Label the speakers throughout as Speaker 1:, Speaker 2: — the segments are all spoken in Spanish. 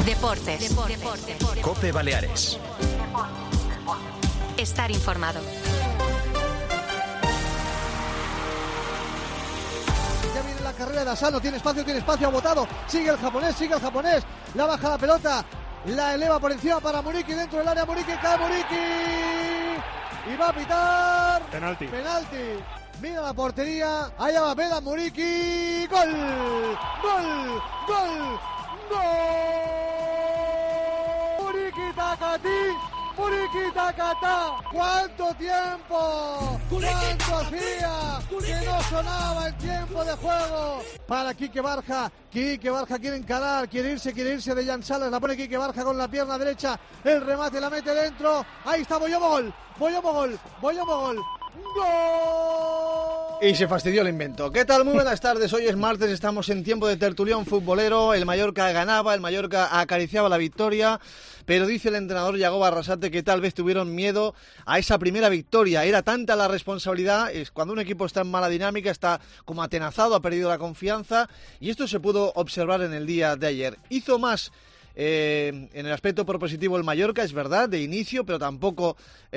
Speaker 1: Deportes.
Speaker 2: COPE Baleares.
Speaker 1: Estar informado.
Speaker 3: Ya viene la carrera de Asano, tiene espacio, ha botado, sigue el japonés, la baja la pelota, la eleva por encima para Muriqui, dentro del área, cae Muriqui, y va a pitar penalti. Mira la portería, allá va Vela, Muriqui, gol, Muriqui Takatá, ¿cuánto tiempo? ¿Cuánto hacía que no sonaba el tiempo de juego? Para Quique Barja quiere encarar, quiere irse de Jan Salas, la pone Quique Barja con la pierna derecha, el remate la mete dentro, ahí está Boyomogol, ¡gol!
Speaker 4: Y se fastidió el invento. ¿Qué tal? Muy buenas tardes. Hoy es martes, estamos en tiempo de tertulión futbolero. El Mallorca ganaba, el Mallorca acariciaba la victoria, pero dice el entrenador Yagoba Arrasate que tal vez tuvieron miedo a esa primera victoria. Era tanta la responsabilidad, es cuando un equipo está en mala dinámica, está como atenazado, ha perdido la confianza, y esto se pudo observar en el día de ayer. Hizo más en el aspecto propositivo el Mallorca, es verdad, de inicio, pero tampoco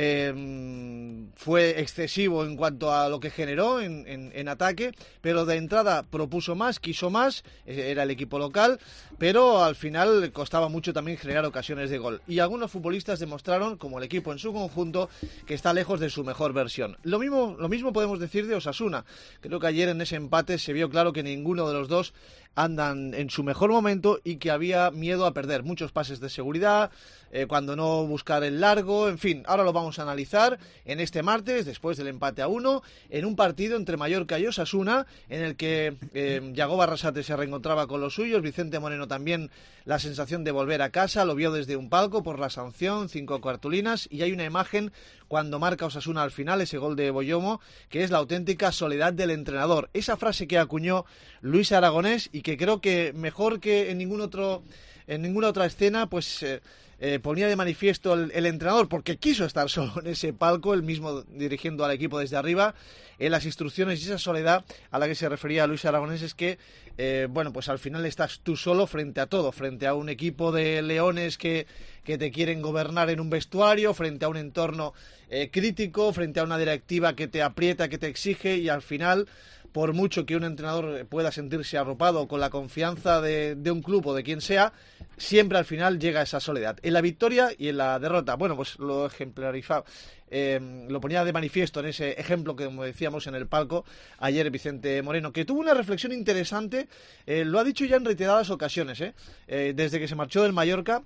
Speaker 4: fue excesivo en cuanto a lo que generó en ataque, pero de entrada propuso más, quiso más, era el equipo local, pero al final costaba mucho también generar ocasiones de gol, y algunos futbolistas demostraron, como el equipo en su conjunto, que está lejos de su mejor versión. Lo mismo podemos decir de Osasuna. Creo que ayer en ese empate se vio claro que ninguno de los dos andan en su mejor momento y que había miedo a perder muchos pases de seguridad, cuando no buscar el largo, en fin, ahora lo vamos a analizar en este martes, después del empate a 1, en un partido entre Mallorca y Osasuna, en el que Yagoba Arrasate se reencontraba con los suyos, Vicente Moreno también la sensación de volver a casa, lo vio desde un palco por la sanción, 5 cartulinas, y hay una imagen cuando marca Osasuna al final, ese gol de Boyomo, que es la auténtica soledad del entrenador. Esa frase que acuñó Luis Aragonés y que creo que mejor que en ninguna otra escena, pues ponía de manifiesto el entrenador, porque quiso estar solo en ese palco, él mismo dirigiendo al equipo desde arriba, en las instrucciones, y esa soledad a la que se refería Luis Aragonés es que, pues al final estás tú solo frente a todo, frente a un equipo de leones que te quieren gobernar en un vestuario, frente a un entorno crítico, frente a una directiva que te aprieta, que te exige, y al final, por mucho que un entrenador pueda sentirse arropado con la confianza de un club o de quien sea, siempre al final llega esa soledad. En la victoria y en la derrota, pues lo ejemplarizaba, lo ponía de manifiesto en ese ejemplo que, como decíamos, en el palco ayer Vicente Moreno, que tuvo una reflexión interesante, lo ha dicho ya en reiteradas ocasiones, desde que se marchó del Mallorca.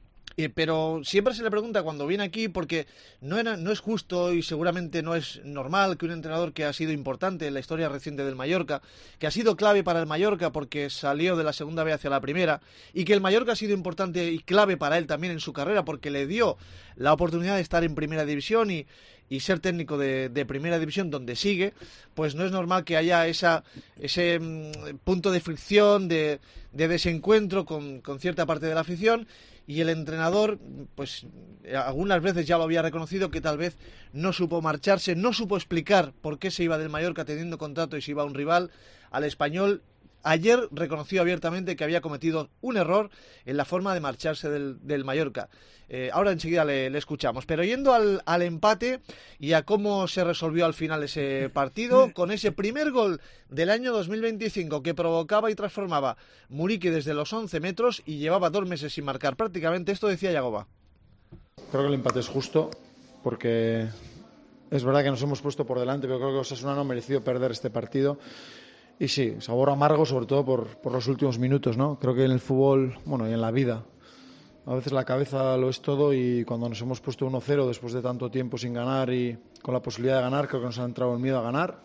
Speaker 4: Pero siempre se le pregunta cuando viene aquí, porque no es justo y seguramente no es normal que un entrenador que ha sido importante en la historia reciente del Mallorca, que ha sido clave para el Mallorca porque salió de la segunda B hacia la primera, y que el Mallorca ha sido importante y clave para él también en su carrera porque le dio la oportunidad de estar en primera división y ser técnico de primera división donde sigue, pues no es normal que haya ese punto de fricción, de desencuentro con cierta parte de la afición. Y el entrenador, pues algunas veces ya lo había reconocido, que tal vez no supo marcharse, no supo explicar por qué se iba del Mallorca teniendo contrato y se iba a un rival, al Español. Ayer reconoció abiertamente que había cometido un error en la forma de marcharse del Mallorca. Ahora enseguida le escuchamos. Pero yendo al empate y a cómo se resolvió al final ese partido, con ese primer gol del año 2025 que provocaba y transformaba Muriqui desde los 11 metros y llevaba 2 meses sin marcar prácticamente, esto decía Yagoba.
Speaker 5: Creo que el empate es justo porque es verdad que nos hemos puesto por delante, pero creo que Osasuna no ha merecido perder este partido. Y sí, sabor amargo sobre todo por los últimos minutos, ¿no? Creo que en el fútbol, y en la vida, a veces la cabeza lo es todo, y cuando nos hemos puesto 1-0 después de tanto tiempo sin ganar y con la posibilidad de ganar, creo que nos ha entrado el miedo a ganar.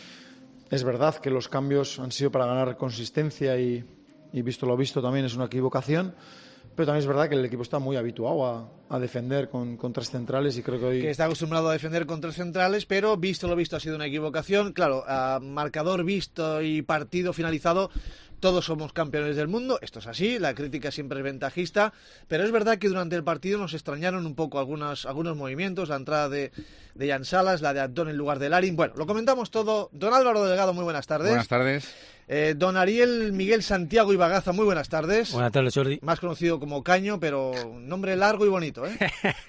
Speaker 5: Es verdad que los cambios han sido para ganar consistencia y visto lo visto también es una equivocación, pero también es verdad que el equipo está muy habituado a defender con 3 centrales y creo que hoy...
Speaker 4: Que está acostumbrado a defender con 3 centrales, pero visto lo visto ha sido una equivocación. Claro, a marcador visto y partido finalizado, todos somos campeones del mundo, esto es así, la crítica siempre es ventajista, pero es verdad que durante el partido nos extrañaron un poco algunos movimientos, la entrada de Jan Salas, la de Antón en lugar de Larin. Bueno, lo comentamos todo. Don Álvaro Delgado, muy buenas tardes.
Speaker 6: Buenas tardes.
Speaker 4: Don Ariel Miguel Santiago Ibagaza, muy buenas tardes.
Speaker 7: Buenas tardes, Jordi.
Speaker 4: Más conocido conocido como Caño, pero nombre largo y bonito, ¿eh?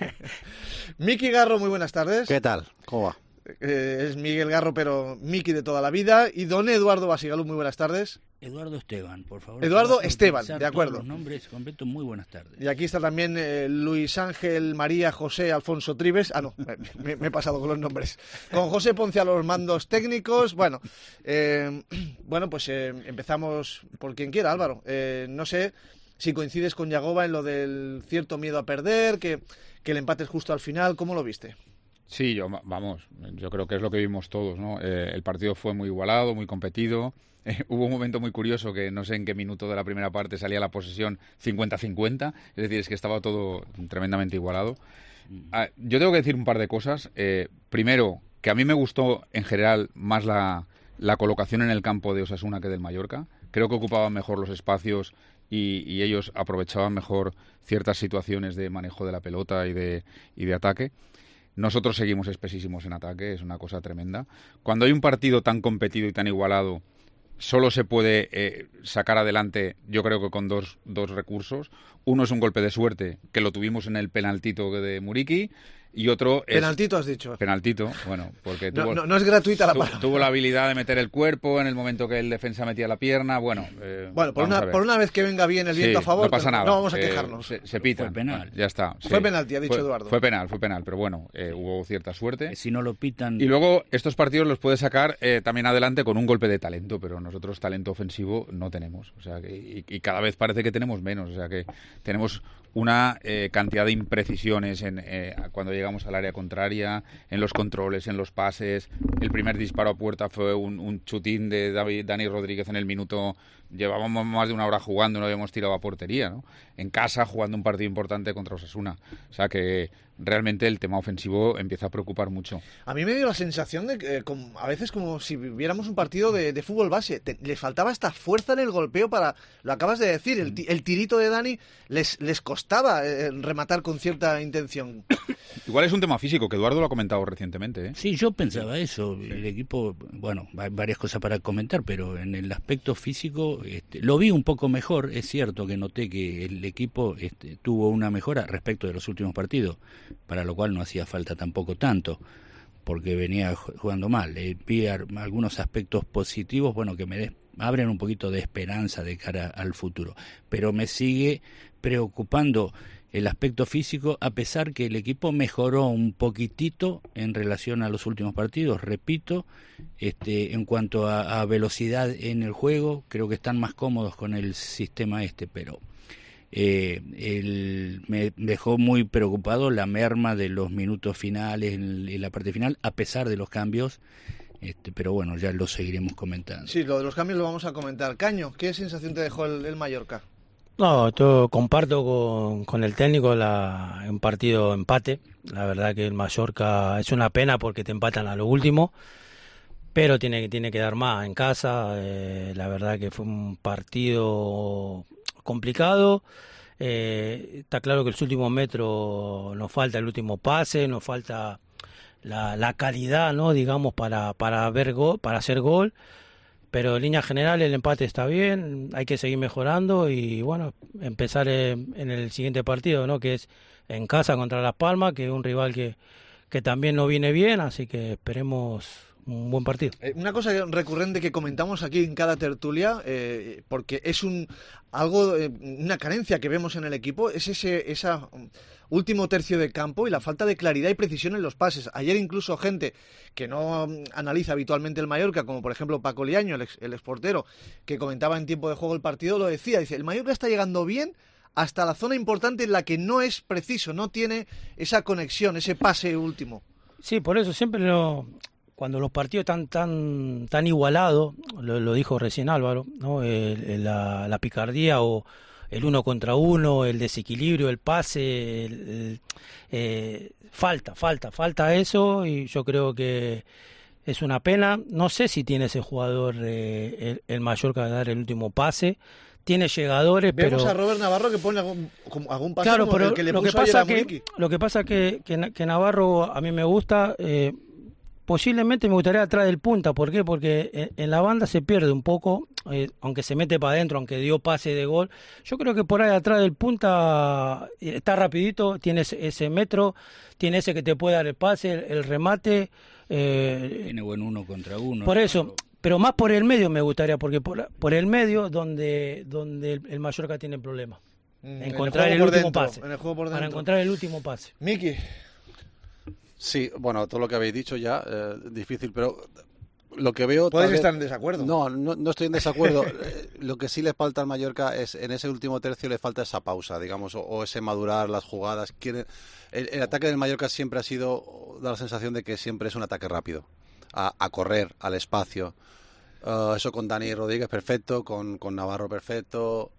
Speaker 4: Miki Garro, muy buenas tardes.
Speaker 1: ¿Qué tal? ¿Cómo va?
Speaker 4: Es Miguel Garro, pero Miki de toda la vida. Y don Eduardo Basigalu, muy buenas tardes.
Speaker 6: Eduardo Esteban, por favor.
Speaker 4: Eduardo Esteban, de acuerdo.
Speaker 6: Los nombres completos, muy buenas tardes.
Speaker 4: Y aquí está también Luis Ángel, María, José, Alfonso Tribes. Ah, no, me he pasado con los nombres. Con José Ponce a los mandos técnicos. Bueno, pues empezamos por quien quiera, Álvaro. No sé si coincides con Yagoba en lo del cierto miedo a perder, que el empate es justo al final. ¿Cómo lo viste?
Speaker 7: Sí, yo creo que es lo que vimos todos, ¿no? El partido fue muy igualado, muy competido. Hubo un momento muy curioso que no sé en qué minuto de la primera parte salía la posesión 50-50, es decir, es que estaba todo tremendamente igualado. Yo tengo que decir un par de cosas. Primero, que a mí me gustó en general más la colocación en el campo de Osasuna que del Mallorca. Creo que ocupaban mejor los espacios y ellos aprovechaban mejor ciertas situaciones de manejo de la pelota y de ataque. Nosotros seguimos espesísimos en ataque, es una cosa tremenda. Cuando hay un partido tan competido y tan igualado, solo se puede sacar adelante, yo creo que con dos recursos. Uno es un golpe de suerte, que lo tuvimos en el penaltito de Muriqui, y otro es...
Speaker 4: Penaltito has dicho.
Speaker 7: Penaltito, bueno, porque
Speaker 4: no es gratuita la palabra.
Speaker 7: Tuvo la habilidad de meter el cuerpo en el momento que el defensa metía la pierna, bueno,
Speaker 4: por una vez que venga bien el viento a favor,
Speaker 7: no pasa nada.
Speaker 4: No vamos a quejarnos.
Speaker 7: Se pita.
Speaker 6: Fue penal.
Speaker 7: Bueno, ya está. Sí.
Speaker 4: Fue penalti, ha dicho Eduardo.
Speaker 7: Fue penal, pero bueno, hubo cierta suerte.
Speaker 6: Si no lo pitan...
Speaker 7: Y luego estos partidos los puede sacar también adelante con un golpe de talento, pero nosotros talento ofensivo no tenemos. O sea, y cada vez parece que tenemos menos. O sea, que tenemos una cantidad de imprecisiones cuando llegamos al área contraria, en los controles, en los pases. El primer disparo a puerta fue un chutín de Dani Rodríguez en el minuto. Llevábamos más de una hora jugando, no habíamos tirado a portería, ¿no? En casa, jugando un partido importante contra Osasuna. O sea que realmente el tema ofensivo empieza a preocupar mucho.
Speaker 4: A mí me dio la sensación de que a veces como si viéramos un partido de fútbol base. Le faltaba esta fuerza en el golpeo para... Lo acabas de decir, el tirito de Dani les costaba rematar con cierta intención.
Speaker 7: Igual es un tema físico, que Eduardo lo ha comentado recientemente, ¿eh?
Speaker 6: Sí, yo pensaba eso. El equipo, bueno, hay varias cosas para comentar, pero en el aspecto físico lo vi un poco mejor. Es cierto que noté que el equipo tuvo una mejora respecto de los últimos partidos, para lo cual no hacía falta tampoco tanto, porque venía jugando mal. Vi algunos aspectos positivos, bueno, que me abren un poquito de esperanza de cara al futuro, pero me sigue preocupando el aspecto físico, a pesar que el equipo mejoró un poquitito en relación a los últimos partidos. Repito, en cuanto a velocidad en el juego, creo que están más cómodos con el sistema pero me dejó muy preocupado la merma de los minutos finales en la parte final, a pesar de los cambios. Pero bueno, ya lo seguiremos comentando.
Speaker 4: Sí, lo de los cambios lo vamos a comentar. Caño, ¿qué sensación te dejó el Mallorca?
Speaker 8: No, yo comparto con el técnico un partido empate. La verdad que el Mallorca es una pena porque te empatan a lo último, pero tiene que dar más en casa. La verdad que fue un partido complicado. Está claro que los últimos metros nos falta el último pase, nos falta la calidad, ¿no? Digamos, para hacer gol. Pero en línea general el empate está bien, hay que seguir mejorando y bueno, empezar en el siguiente partido, ¿no? Que es en casa contra Las Palmas, que es un rival que también no viene bien, así que esperemos un buen partido.
Speaker 4: Una cosa recurrente que comentamos aquí en cada tertulia, porque es una carencia que vemos en el equipo, es esa último tercio de campo y la falta de claridad y precisión en los pases. Ayer incluso gente que no analiza habitualmente el Mallorca, como por ejemplo Paco Liaño, el exportero, que comentaba en tiempo de juego el partido, lo decía, dice, el Mallorca está llegando bien hasta la zona importante en la que no es preciso, no tiene esa conexión, ese pase último.
Speaker 8: Sí, por eso siempre cuando los partidos están tan igualados, lo dijo recién Álvaro, ¿no? La picardía o el uno contra uno, el desequilibrio, el pase, falta eso, y yo creo que es una pena. No sé si tiene ese jugador el Mallorca de dar el último pase. Tiene llegadores,
Speaker 4: Vemos
Speaker 8: pero...
Speaker 4: a Robert Navarro que pone algún pase,
Speaker 8: claro,
Speaker 4: como
Speaker 8: pero
Speaker 4: el que le
Speaker 8: lo
Speaker 4: puso
Speaker 8: que pasa
Speaker 4: ayer a Muriqui.
Speaker 8: Lo que pasa que Navarro a mí me gusta. Posiblemente me gustaría atrás del punta. ¿Por qué? Porque en la banda se pierde un poco aunque se mete para adentro, aunque dio pase de gol, yo creo que por ahí atrás del punta está rapidito, tiene ese metro, tiene ese que te puede dar el pase, el remate.
Speaker 6: Tiene buen 1 contra 1.
Speaker 8: Por eso, pero más por el medio me gustaría, porque por el medio donde el Mallorca tiene problemas. Encontrar el último pase.
Speaker 4: En el juego por dentro.
Speaker 8: Para encontrar el último pase.
Speaker 4: Miki.
Speaker 1: Sí, bueno, todo lo que habéis dicho ya, difícil, pero lo que veo...
Speaker 4: Puedes estar en desacuerdo.
Speaker 1: No estoy en desacuerdo. Lo que sí le falta al Mallorca es, en ese último tercio le falta esa pausa, digamos, o ese madurar las jugadas. El ataque del Mallorca siempre ha sido, da la sensación de que siempre es un ataque rápido, a correr, al espacio. Eso con Dani Rodríguez perfecto, con Navarro perfecto.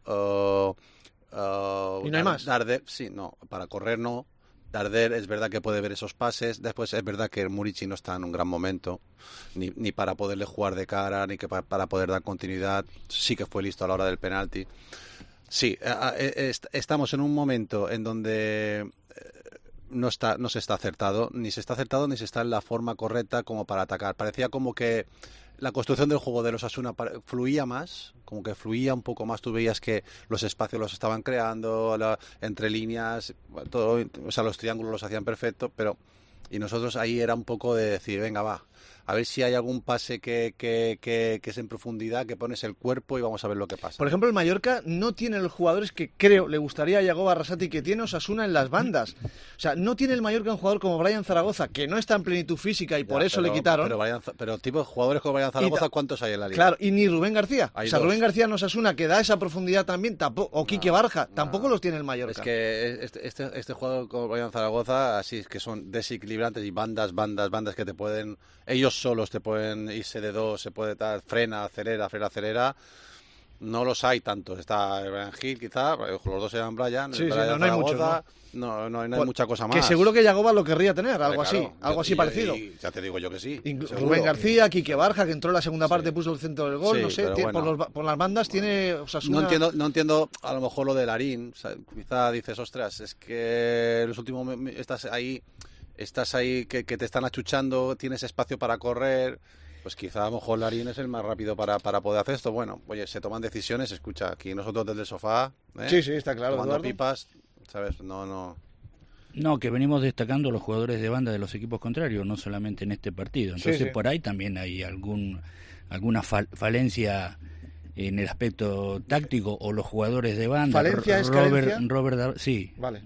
Speaker 4: ¿Y no hay más?
Speaker 1: Darder, sí, no, para correr no. Darder es verdad que puede ver esos pases. Después es verdad que Murici no está en un gran momento, ni para poderle jugar de cara, ni que para poder dar continuidad. Sí que fue listo a la hora del penalti. Sí, estamos en un momento en donde no se está acertado, ni se está en la forma correcta como para atacar. Parecía como que la construcción del juego de los Osasuna fluía más, como que fluía un poco más. Tú veías que los espacios los estaban creando, entre líneas, todo, o sea, los triángulos los hacían perfecto, y nosotros ahí era un poco de decir, venga, va, a ver si hay algún pase que es en profundidad, que pones el cuerpo y vamos a ver lo que pasa.
Speaker 4: Por ejemplo, el Mallorca no tiene los jugadores que creo le gustaría a Yagoba Arrasati que tiene Osasuna en las bandas. O sea, no tiene el Mallorca un jugador como Brian Zaragoza, que no está en plenitud física y por eso le quitaron.
Speaker 1: Pero tipo de jugadores como Brian Zaragoza, ¿cuántos hay en la liga?
Speaker 4: Claro, y ni Rubén García.
Speaker 1: Hay
Speaker 4: o sea,
Speaker 1: dos.
Speaker 4: Rubén García en Osasuna, que da esa profundidad también, o Quique Barja, tampoco los tiene el Mallorca.
Speaker 1: Es que este jugador como Brian Zaragoza, así es que son desequilibrantes y bandas que te pueden, ellos solos te pueden irse de dos, se puede dar, frena, acelera. No los hay tantos. Está Brian Hill, quizá, los dos eran Brian.
Speaker 4: Sí,
Speaker 1: Brian
Speaker 4: no hay muchos, ¿no?
Speaker 1: No hay mucha cosa más.
Speaker 4: Que seguro que Yagoba lo querría tener, algo
Speaker 1: Claro,
Speaker 4: así parecido.
Speaker 1: Ya te digo yo que sí.
Speaker 4: Rubén García, Quique Barja, que entró en la segunda parte, puso el centro del gol,
Speaker 1: Sí,
Speaker 4: no sé,
Speaker 1: bueno.
Speaker 4: por las bandas tiene Osasuna...
Speaker 1: No entiendo a lo mejor lo de Larín. O sea, quizá dices, ostras, es que los últimos estás ahí que te están achuchando, tienes espacio para correr. Pues quizá a lo mejor Larín es el más rápido para poder hacer esto. Bueno, oye, se toman decisiones, escucha, aquí nosotros desde el sofá,
Speaker 4: Sí, está claro,
Speaker 1: tomando
Speaker 4: Eduardo.
Speaker 1: pipas, ¿sabes? No.
Speaker 6: No, que venimos destacando los jugadores de banda de los equipos contrarios, no solamente en este partido. Entonces,
Speaker 4: Sí.
Speaker 6: por ahí también hay alguna falencia en el aspecto táctico, o los jugadores de banda.
Speaker 4: ¿Falencia es carencia?
Speaker 6: Sí.
Speaker 4: Vale.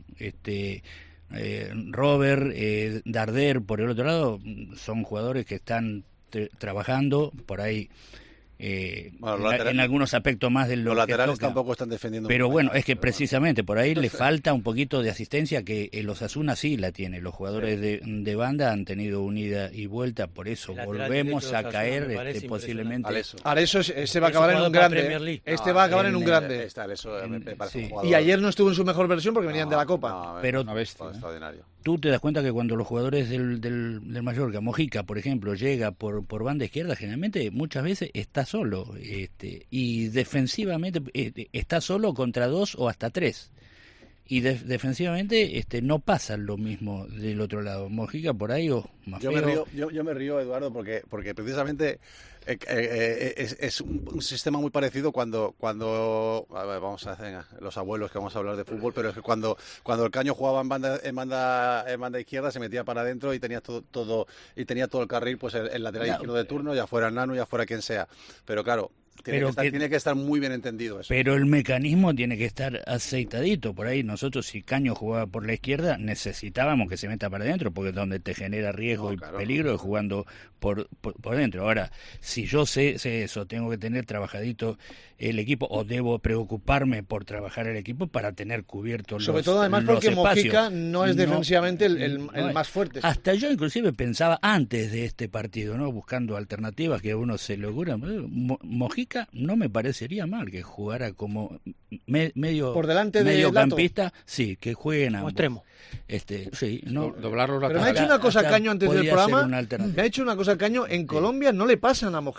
Speaker 6: Robert, Darder, por el otro lado, son jugadores que están trabajando por ahí.
Speaker 1: Bueno,
Speaker 6: en algunos aspectos más de lo
Speaker 1: los
Speaker 6: que
Speaker 1: laterales
Speaker 6: toca.
Speaker 1: tampoco están defendiendo.
Speaker 6: Pero
Speaker 1: muy
Speaker 6: bueno,
Speaker 1: bien,
Speaker 6: es que precisamente por ahí le falta un poquito de asistencia, que el Osasuna sí la tiene. Los jugadores de banda han tenido un ida y vuelta, por eso
Speaker 8: El lateral
Speaker 6: volvemos
Speaker 8: derecho de
Speaker 6: a
Speaker 8: Osasuna
Speaker 6: caer
Speaker 8: me parece
Speaker 6: posiblemente.
Speaker 4: Areso se va a
Speaker 8: Es
Speaker 4: acabar en
Speaker 8: jugador
Speaker 4: un
Speaker 8: para
Speaker 4: grande.
Speaker 8: Premier League.
Speaker 4: Este va a acabar en un grande.
Speaker 1: me parece
Speaker 6: Sí.
Speaker 1: un jugador.
Speaker 4: Y ayer no estuvo en su mejor versión porque venían de la Copa.
Speaker 6: Pero
Speaker 7: una bestia,
Speaker 1: extraordinario.
Speaker 6: tú te das cuenta que cuando los jugadores del Mallorca, Mojica, por ejemplo, llega por banda izquierda, generalmente muchas veces está solo. Y defensivamente está solo contra 2 o hasta 3. Y defensivamente no pasa lo mismo del otro lado. Mojica por ahí o más
Speaker 1: Yo
Speaker 6: feo.
Speaker 1: me río, Eduardo, porque precisamente es un sistema muy parecido cuando a ver, vamos a hacer los abuelos que vamos a hablar de fútbol, pero es que cuando el Caño jugaba en banda izquierda, se metía para adentro y tenía todo el carril, pues el lateral izquierdo de turno, ya fuera el Nano, ya fuera quien sea. Pero claro, tiene que estar muy bien entendido eso.
Speaker 6: Pero el mecanismo tiene que estar aceitadito. Por ahí nosotros, si Caño jugaba por la izquierda, necesitábamos que se meta para adentro, porque es donde te genera riesgo y peligro, es jugando por dentro. Ahora, si yo sé eso, tengo que tener trabajadito el equipo, o debo preocuparme por trabajar el equipo para tener cubierto
Speaker 4: Sobre
Speaker 6: los
Speaker 4: todo, además,
Speaker 6: los
Speaker 4: porque
Speaker 6: espacios.
Speaker 4: Mojica no es defensivamente el
Speaker 6: no es.
Speaker 4: más fuerte.
Speaker 6: Hasta yo inclusive pensaba antes de este partido, ¿no? Buscando alternativas que a uno se le ocurran. Mojica no me parecería mal que jugara como medio
Speaker 4: por delante de
Speaker 6: mediocampista, sí, que jueguen
Speaker 8: como
Speaker 6: ambos.
Speaker 8: extremo.
Speaker 6: Sí, no.
Speaker 7: Doblar los
Speaker 4: Pero me ha
Speaker 7: laterales.
Speaker 4: hecho una cosa
Speaker 6: hasta
Speaker 4: Caño antes del
Speaker 6: podría ser
Speaker 4: programa.
Speaker 6: una alternativa.
Speaker 4: Me ha hecho una cosa Caño. En Colombia no le pasan a Mojica.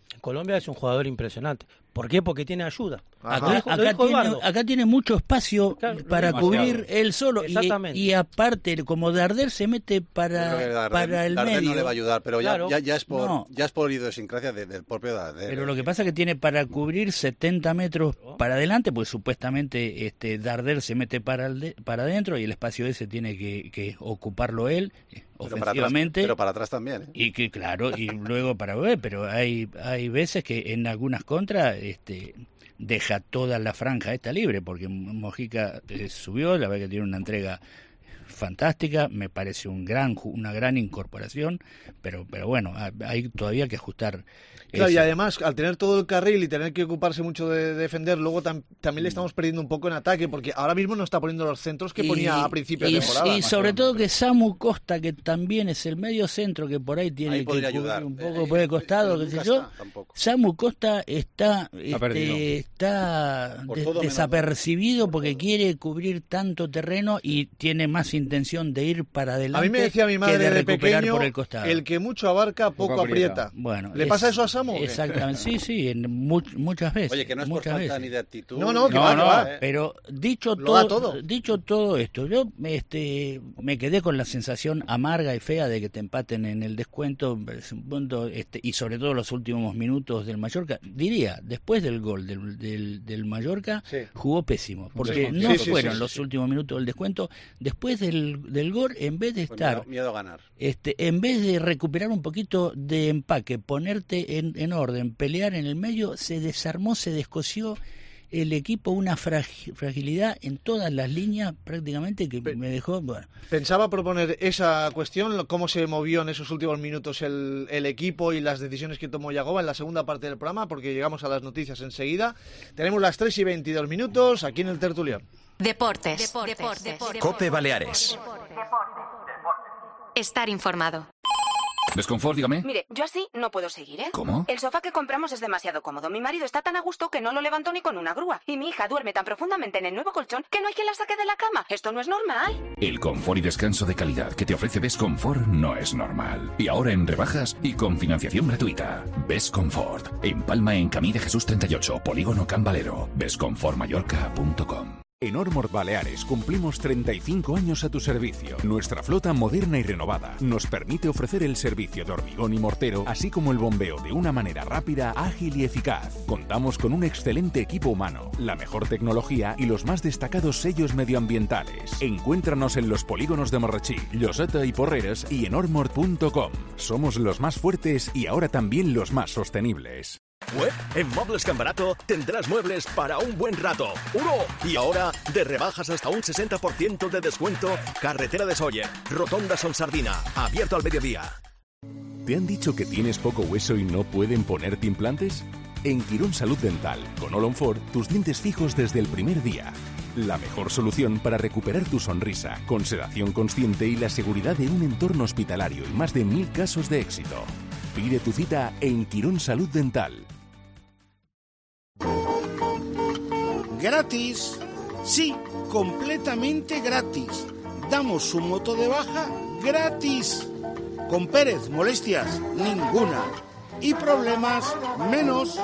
Speaker 8: Colombia es un jugador impresionante. ¿Por qué? Porque tiene ayuda.
Speaker 6: Acá tiene mucho espacio para cubrir él solo.
Speaker 8: Exactamente.
Speaker 6: Y aparte, como Darder se mete para el
Speaker 1: Darder
Speaker 6: medio.
Speaker 1: no le va a ayudar, pero
Speaker 8: claro,
Speaker 1: ya es por idiosincrasia del propio Darder.
Speaker 6: Pero lo que pasa es que tiene para cubrir 70 metros para adelante, pues supuestamente Darder se mete para adentro y el espacio ese tiene que ocuparlo él ofensivamente.
Speaker 1: Pero para atrás también.
Speaker 6: Y que claro, y luego para ver, pero hay veces que en algunas contras deja toda la franja esta libre, porque Mojica subió, la verdad que tiene una entrega fantástica, me parece una gran incorporación, pero bueno, hay todavía que ajustar.
Speaker 4: Claro, y además, al tener todo el carril y tener que ocuparse mucho de defender, luego también le estamos perdiendo un poco en ataque, porque ahora mismo no está poniendo los centros que ponía a principio de temporada.
Speaker 6: Y sobre todo que Samu Costa, que también es el medio centro, que por ahí tiene que cubrir un poco por el costado, qué sé yo. Samu Costa está desapercibido porque quiere cubrir tanto terreno y tiene más intención de ir para adelante.
Speaker 4: A mí me decía mi madre
Speaker 6: de
Speaker 4: recuperar
Speaker 6: pequeño, por el costado.
Speaker 4: El que mucho abarca, poco aprieta.
Speaker 6: Bueno,
Speaker 4: ¿Le pasa eso a Samu?
Speaker 6: Exactamente, sí, muchas veces.
Speaker 1: Oye, que no es por falta ni de actitud.
Speaker 4: No,
Speaker 6: pero dicho todo esto, yo me quedé con la sensación amarga y fea de que te empaten en el descuento, y sobre todo los últimos minutos del Mallorca. Diría, después del gol del Mallorca, jugó pésimo, porque fueron los últimos minutos del descuento. Después del gol, en vez de estar
Speaker 1: miedo a ganar,
Speaker 6: en vez de recuperar un poquito de empaque, ponerte en orden, pelear en el medio, se desarmó, se descosió el equipo, una fragilidad en todas las líneas prácticamente que me dejó... Bueno.
Speaker 4: Pensaba proponer esa cuestión, cómo se movió en esos últimos minutos el equipo y las decisiones que tomó Yagoba en la segunda parte del programa, porque llegamos a las noticias enseguida. Tenemos las 3:22 aquí en el Tertulión.
Speaker 9: Deportes.
Speaker 2: COPE Baleares.
Speaker 9: Estar informado.
Speaker 10: ¿Desconfort, dígame?
Speaker 11: Mire, yo así no puedo seguir, ¿eh?
Speaker 10: ¿Cómo?
Speaker 11: El sofá que compramos es demasiado cómodo. Mi marido está tan a gusto que no lo levantó ni con una grúa. Y mi hija duerme tan profundamente en el nuevo colchón que no hay quien la saque de la cama. Esto no es normal.
Speaker 10: El confort y descanso de calidad que te ofrece Besconfort no es normal. Y ahora en rebajas y con financiación gratuita. Besconfort. En Palma, en Camí de Jesús 38, Polígono Can Valero. Besconfortmallorca.com.
Speaker 12: En Ormord Baleares cumplimos 35 años a tu servicio. Nuestra flota moderna y renovada nos permite ofrecer el servicio de hormigón y mortero, así como el bombeo de una manera rápida, ágil y eficaz. Contamos con un excelente equipo humano, la mejor tecnología y los más destacados sellos medioambientales. Encuéntranos en los polígonos de Morrachí, Lloseta y Porreres y en ormord.com. Somos los más fuertes y ahora también los más sostenibles.
Speaker 13: Web, en Muebles Can Barato tendrás muebles para un buen rato. Y ahora, de rebajas hasta un 60% de descuento, Carretera de Sóller, Rotonda Son Sardina, abierto al mediodía.
Speaker 12: ¿Te han dicho que tienes poco hueso y no pueden ponerte implantes? En Quirón Salud Dental, con Olonfort, tus dientes fijos desde el primer día. La mejor solución para recuperar tu sonrisa, con sedación consciente y la seguridad de un entorno hospitalario y más de 1000 casos de éxito. Pide tu cita en Quirón Salud Dental.
Speaker 14: Gratis, sí, completamente gratis. Damos su moto de baja gratis. Con Pérez, molestias ninguna. Y problemas menos.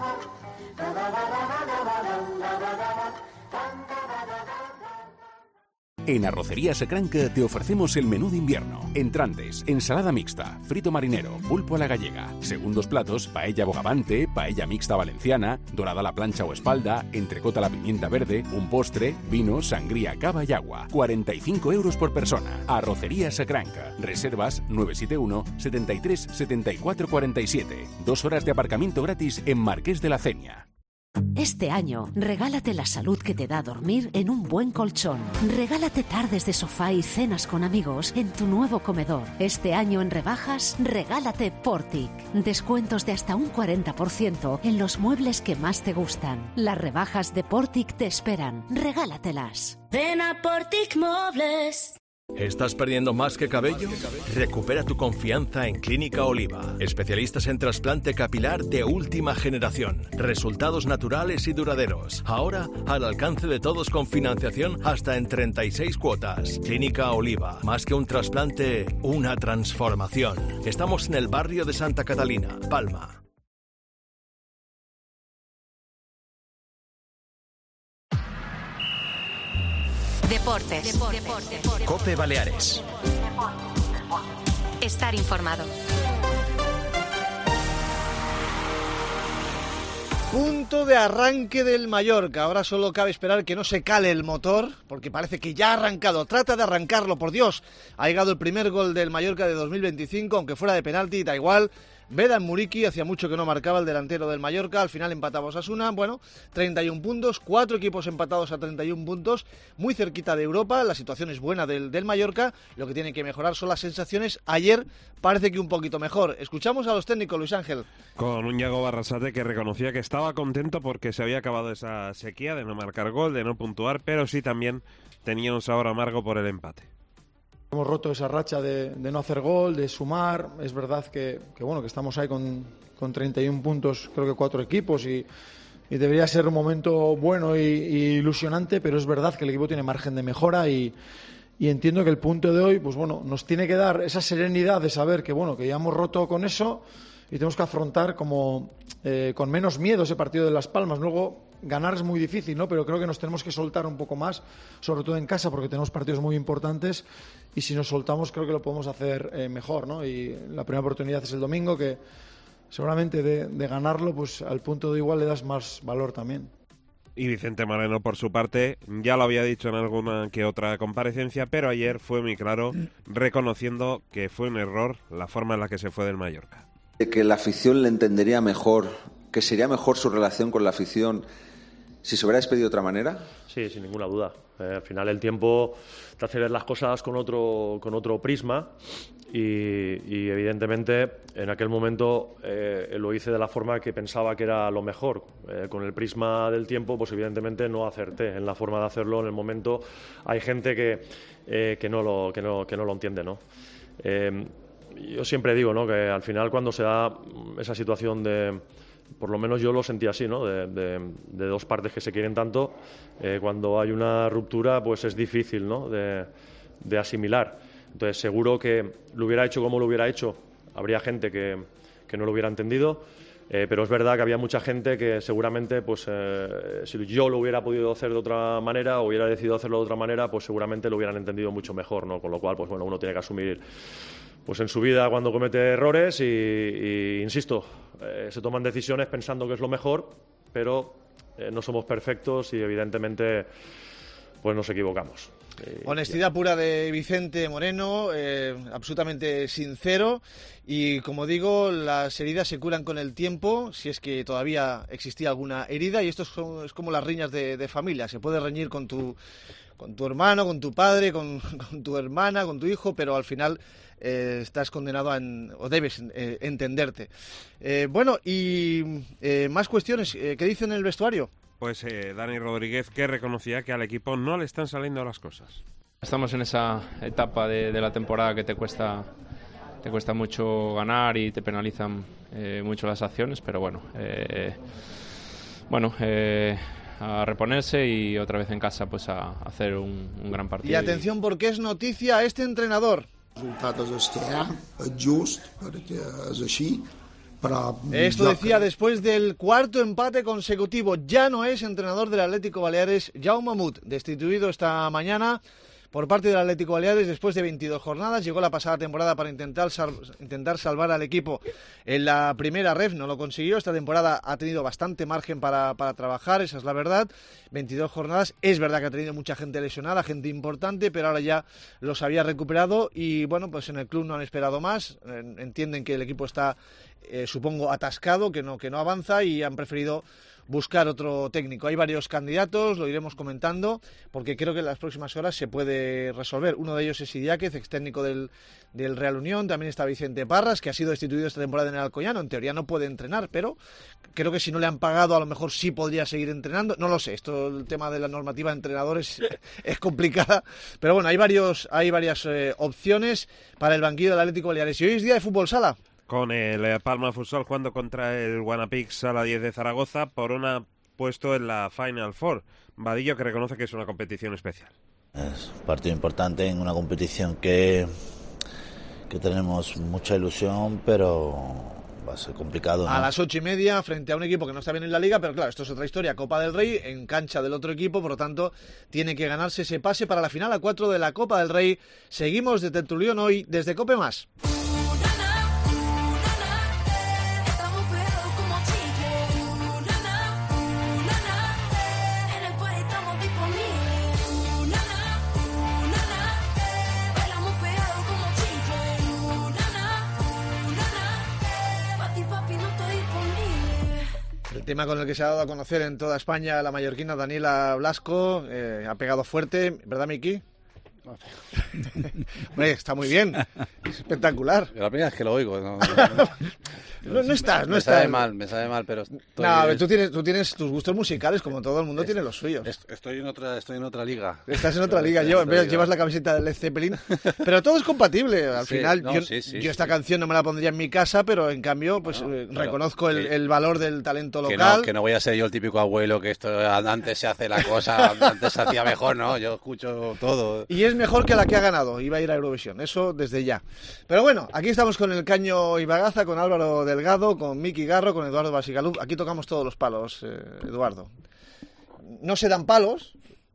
Speaker 12: En Arrocería Sacranca te ofrecemos el menú de invierno. Entrantes, ensalada mixta, frito marinero, pulpo a la gallega. Segundos platos, paella bogavante, paella mixta valenciana, dorada a la plancha o espalda, entrecota a la pimienta verde, un postre, vino, sangría, cava y agua. 45 € por persona. Arrocería Sacranca. Reservas 971 73 74 47. 2 horas de aparcamiento gratis en Marqués de la Cenia.
Speaker 15: Este año, regálate la salud que te da dormir en un buen colchón. Regálate tardes de sofá y cenas con amigos en tu nuevo comedor. Este año en rebajas, regálate Portic. Descuentos de hasta un 40% en los muebles que más te gustan. Las rebajas de Portic te esperan. Regálatelas.
Speaker 16: Ven a Portic Muebles.
Speaker 13: ¿Estás perdiendo más que cabello? Recupera tu confianza en Clínica Oliva. Especialistas en trasplante capilar de última generación. Resultados naturales y duraderos. Ahora al alcance de todos con financiación hasta en 36 cuotas. Clínica Oliva. Más que un trasplante, una transformación. Estamos en el barrio de Santa Catalina, Palma.
Speaker 9: Deportes.
Speaker 2: COPE Baleares.
Speaker 9: Estar informado.
Speaker 4: Punto de arranque del Mallorca. Ahora solo cabe esperar que no se cale el motor, porque parece que ya ha arrancado. Trata de arrancarlo, por Dios. Ha llegado el primer gol del Mallorca de 2025, aunque fuera de penalti, da igual. Vedan Muriqui, hacía mucho que no marcaba el delantero del Mallorca, al final empataba Osasuna, 31 puntos, 4 equipos empatados a 31 puntos, muy cerquita de Europa, la situación es buena del Mallorca, lo que tiene que mejorar son las sensaciones, ayer parece que un poquito mejor. Escuchamos a los técnicos, Luis Ángel.
Speaker 17: Con un Iago Barrasate que reconocía que estaba contento porque se había acabado esa sequía de no marcar gol, de no puntuar, pero sí también tenía un sabor amargo por el empate.
Speaker 5: Hemos roto esa racha de no hacer gol, de sumar. Es verdad que estamos ahí con 31 puntos, creo que 4 equipos y debería ser un momento bueno y ilusionante, pero es verdad que el equipo tiene margen de mejora y entiendo que el punto de hoy nos tiene que dar esa serenidad de saber que ya hemos roto con eso y tenemos que afrontar con menos miedo ese partido de Las Palmas. Luego ganar es muy difícil, ¿no? Pero creo que nos tenemos que soltar un poco más, sobre todo en casa, porque tenemos partidos muy importantes y si nos soltamos creo que lo podemos hacer mejor, ¿no? Y la primera oportunidad es el domingo, que seguramente de ganarlo, pues al punto de igual le das más valor también.
Speaker 17: Y Vicente Moreno, por su parte, ya lo había dicho en alguna que otra comparecencia, pero ayer fue muy claro, reconociendo que fue un error la forma en la que se fue del Mallorca.
Speaker 18: De que la afición le entendería mejor, que sería mejor su relación con la afición si se hubiera despedido de otra manera.
Speaker 19: Sí, sin ninguna duda. Al final el tiempo te hace ver las cosas con otro prisma y evidentemente en aquel momento lo hice de la forma que pensaba que era lo mejor. Con el prisma del tiempo, pues evidentemente no acerté en la forma de hacerlo en el momento. Hay gente que no lo entiende, ¿no? Yo siempre digo, ¿no?, que al final cuando se da esa situación de, por lo menos yo lo sentí así, ¿no?, de dos partes que se quieren tanto, cuando hay una ruptura pues es difícil, ¿no?, de asimilar. Entonces seguro que lo hubiera hecho como lo hubiera hecho, habría gente que no lo hubiera entendido, pero es verdad que había mucha gente que seguramente pues si yo lo hubiera podido hacer de otra manera o hubiera decidido hacerlo de otra manera, pues seguramente lo hubieran entendido mucho mejor, ¿no? Con lo cual pues uno tiene que asumir pues en su vida cuando comete errores y insisto, se toman decisiones pensando que es lo mejor, pero no somos perfectos y evidentemente pues nos equivocamos.
Speaker 4: Honestidad pura de Vicente Moreno, absolutamente sincero y como digo, las heridas se curan con el tiempo, si es que todavía existía alguna herida, y esto es como las riñas de familia, se puede reñir con tu hermano, con tu padre, con tu hermana, con tu hijo, pero al final estás condenado o debes entenderte. Más cuestiones, ¿qué dicen en el vestuario?
Speaker 17: Pues Dani Rodríguez, que reconocía que al equipo no le están saliendo las cosas.
Speaker 20: Estamos en esa etapa de la temporada que te cuesta mucho ganar y te penalizan mucho las acciones, pero a reponerse y otra vez en casa pues a hacer un gran partido.
Speaker 4: Y atención porque es noticia este entrenador. Esto decía después del cuarto empate consecutivo. Ya no es entrenador del Atlético Baleares Jaume Mut, destituido esta mañana por parte del Atlético Baleares después de 22 jornadas. Llegó la pasada temporada para intentar salvar al equipo en la primera ref, no lo consiguió. Esta temporada ha tenido bastante margen para trabajar, esa es la verdad. 22 jornadas, es verdad que ha tenido mucha gente lesionada, gente importante, pero ahora ya los había recuperado y pues en el club no han esperado más. Entienden que el equipo está, supongo, atascado, que no avanza y han preferido buscar otro técnico. Hay varios candidatos, lo iremos comentando, porque creo que en las próximas horas se puede resolver. Uno de ellos es Idiáquez, ex técnico del Real Unión. También está Vicente Parras, que ha sido destituido esta temporada en el Alcoyano. En teoría no puede entrenar, pero creo que si no le han pagado a lo mejor sí podría seguir entrenando. No lo sé, el tema de la normativa de entrenadores es complicada, pero hay varias opciones para el banquillo del Atlético Baleares. Y hoy es día de fútbol sala.
Speaker 17: Con el Palma Futsal jugando contra el Guanapix Sala 10 de Zaragoza por un puesto en la Final Four. Vadillo, que reconoce que es una competición especial.
Speaker 21: Es un partido importante en una competición que tenemos mucha ilusión, pero va a ser complicado, ¿no?
Speaker 4: A las 8:30 frente a un equipo que no está bien en la Liga, pero claro, esto es otra historia, Copa del Rey, en cancha del otro equipo, por lo tanto, tiene que ganarse ese pase para la final a 4 de la Copa del Rey. Seguimos de tertulión hoy desde Cope Más. El tema con el que se ha dado a conocer en toda España la mallorquina Daniela Blasco ha pegado fuerte, ¿verdad, Miki? Hombre, está muy bien, es espectacular.
Speaker 1: La primera vez que lo oigo.
Speaker 4: No estás.
Speaker 1: Me sabe mal, pero...
Speaker 4: Tú tienes tus gustos musicales, como todo el mundo tiene los suyos.
Speaker 1: Estoy en otra liga.
Speaker 4: Estás en otra liga, llevas la camiseta de Led Zeppelin, pero todo es compatible. Al final, yo esta canción no me la pondría en mi casa, pero en cambio, pues reconozco el valor del talento local.
Speaker 1: Que no voy a ser yo el típico abuelo que esto antes se hace la cosa, antes se hacía mejor, ¿no? Yo escucho todo.
Speaker 4: Y es mejor que la que ha ganado, iba a ir a Eurovisión, eso desde ya. Pero bueno, aquí estamos con el Caño y Bagaza, con Álvaro Delgado, con Miki Garro, con Eduardo Basigalú. Aquí tocamos todos los palos, Eduardo. No se dan palos,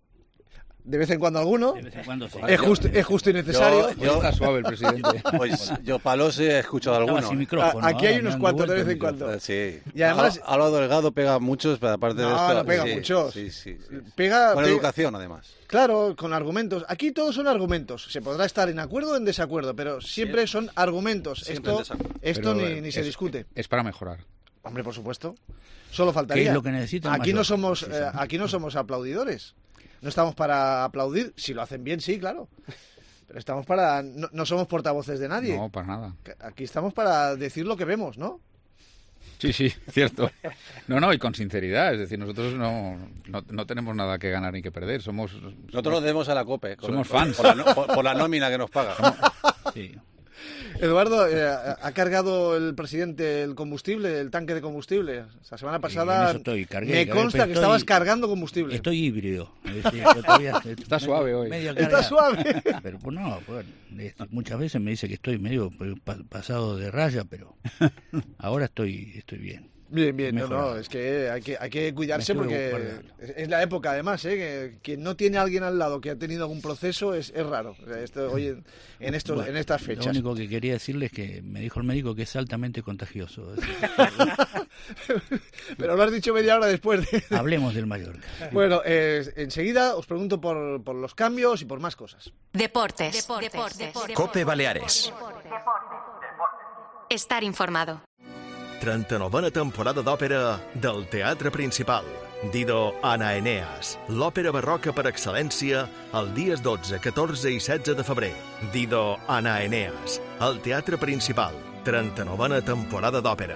Speaker 4: de vez en cuando alguno.
Speaker 6: De vez en cuando sí.
Speaker 4: Es justo y necesario.
Speaker 7: Está suave el presidente.
Speaker 1: Pues yo palos he escuchado algunos.
Speaker 4: Aquí hay unos cuantos de vez en cuando.
Speaker 1: Sí.
Speaker 4: Y además,
Speaker 1: Álvaro Delgado pega muchos, pero aparte de esto...
Speaker 4: No pega muchos.
Speaker 1: Sí.
Speaker 4: Pega,
Speaker 1: con educación, además.
Speaker 4: Claro, con argumentos. Aquí todos son argumentos. Se podrá estar en acuerdo o en desacuerdo, pero siempre son argumentos. Esto ni se discute.
Speaker 7: Es para mejorar.
Speaker 4: Hombre, por supuesto. Solo faltaría.
Speaker 6: ¿Qué es lo que necesitan?
Speaker 4: Aquí no somos aplaudidores. No estamos para aplaudir. Si lo hacen bien, sí, claro. Pero estamos para... No somos portavoces de nadie.
Speaker 7: No, para nada.
Speaker 4: Aquí estamos para decir lo que vemos, ¿no?
Speaker 7: Sí, cierto. No, y con sinceridad. Es decir, nosotros no tenemos nada que ganar ni que perder. Nosotros
Speaker 1: lo debemos a la COPE.
Speaker 7: Somos fans.
Speaker 1: Por la nómina que nos paga.
Speaker 7: Sí.
Speaker 4: Eduardo, ¿ha cargado el presidente el combustible, el tanque de combustible? La semana pasada me consta que estabas cargando combustible.
Speaker 6: Estoy híbrido.
Speaker 7: Está suave hoy.
Speaker 4: Está suave.
Speaker 6: Pero muchas veces me dice que estoy medio pasado de raya, pero ahora estoy bien.
Speaker 4: Bien, es que hay que cuidarse porque es la época además, que quien no tiene a alguien al lado que ha tenido algún proceso es raro. Hoy en estas fechas.
Speaker 6: Lo único que quería decirles es que me dijo el médico que es altamente contagioso.
Speaker 4: Pero lo has dicho media hora después.
Speaker 6: Hablemos del Mallorca.
Speaker 4: Bueno, enseguida os pregunto por los cambios y por más cosas.
Speaker 11: Deportes.
Speaker 2: Cope Baleares.
Speaker 11: Estar informado.
Speaker 13: 39a temporada d'òpera del Teatre Principal. Dido Anna Eneas, l'òpera barroca per excel·lència, els dies 12, 14 i 16 de febrer. Dido Anna Eneas, al Teatre Principal, 39a temporada d'òpera.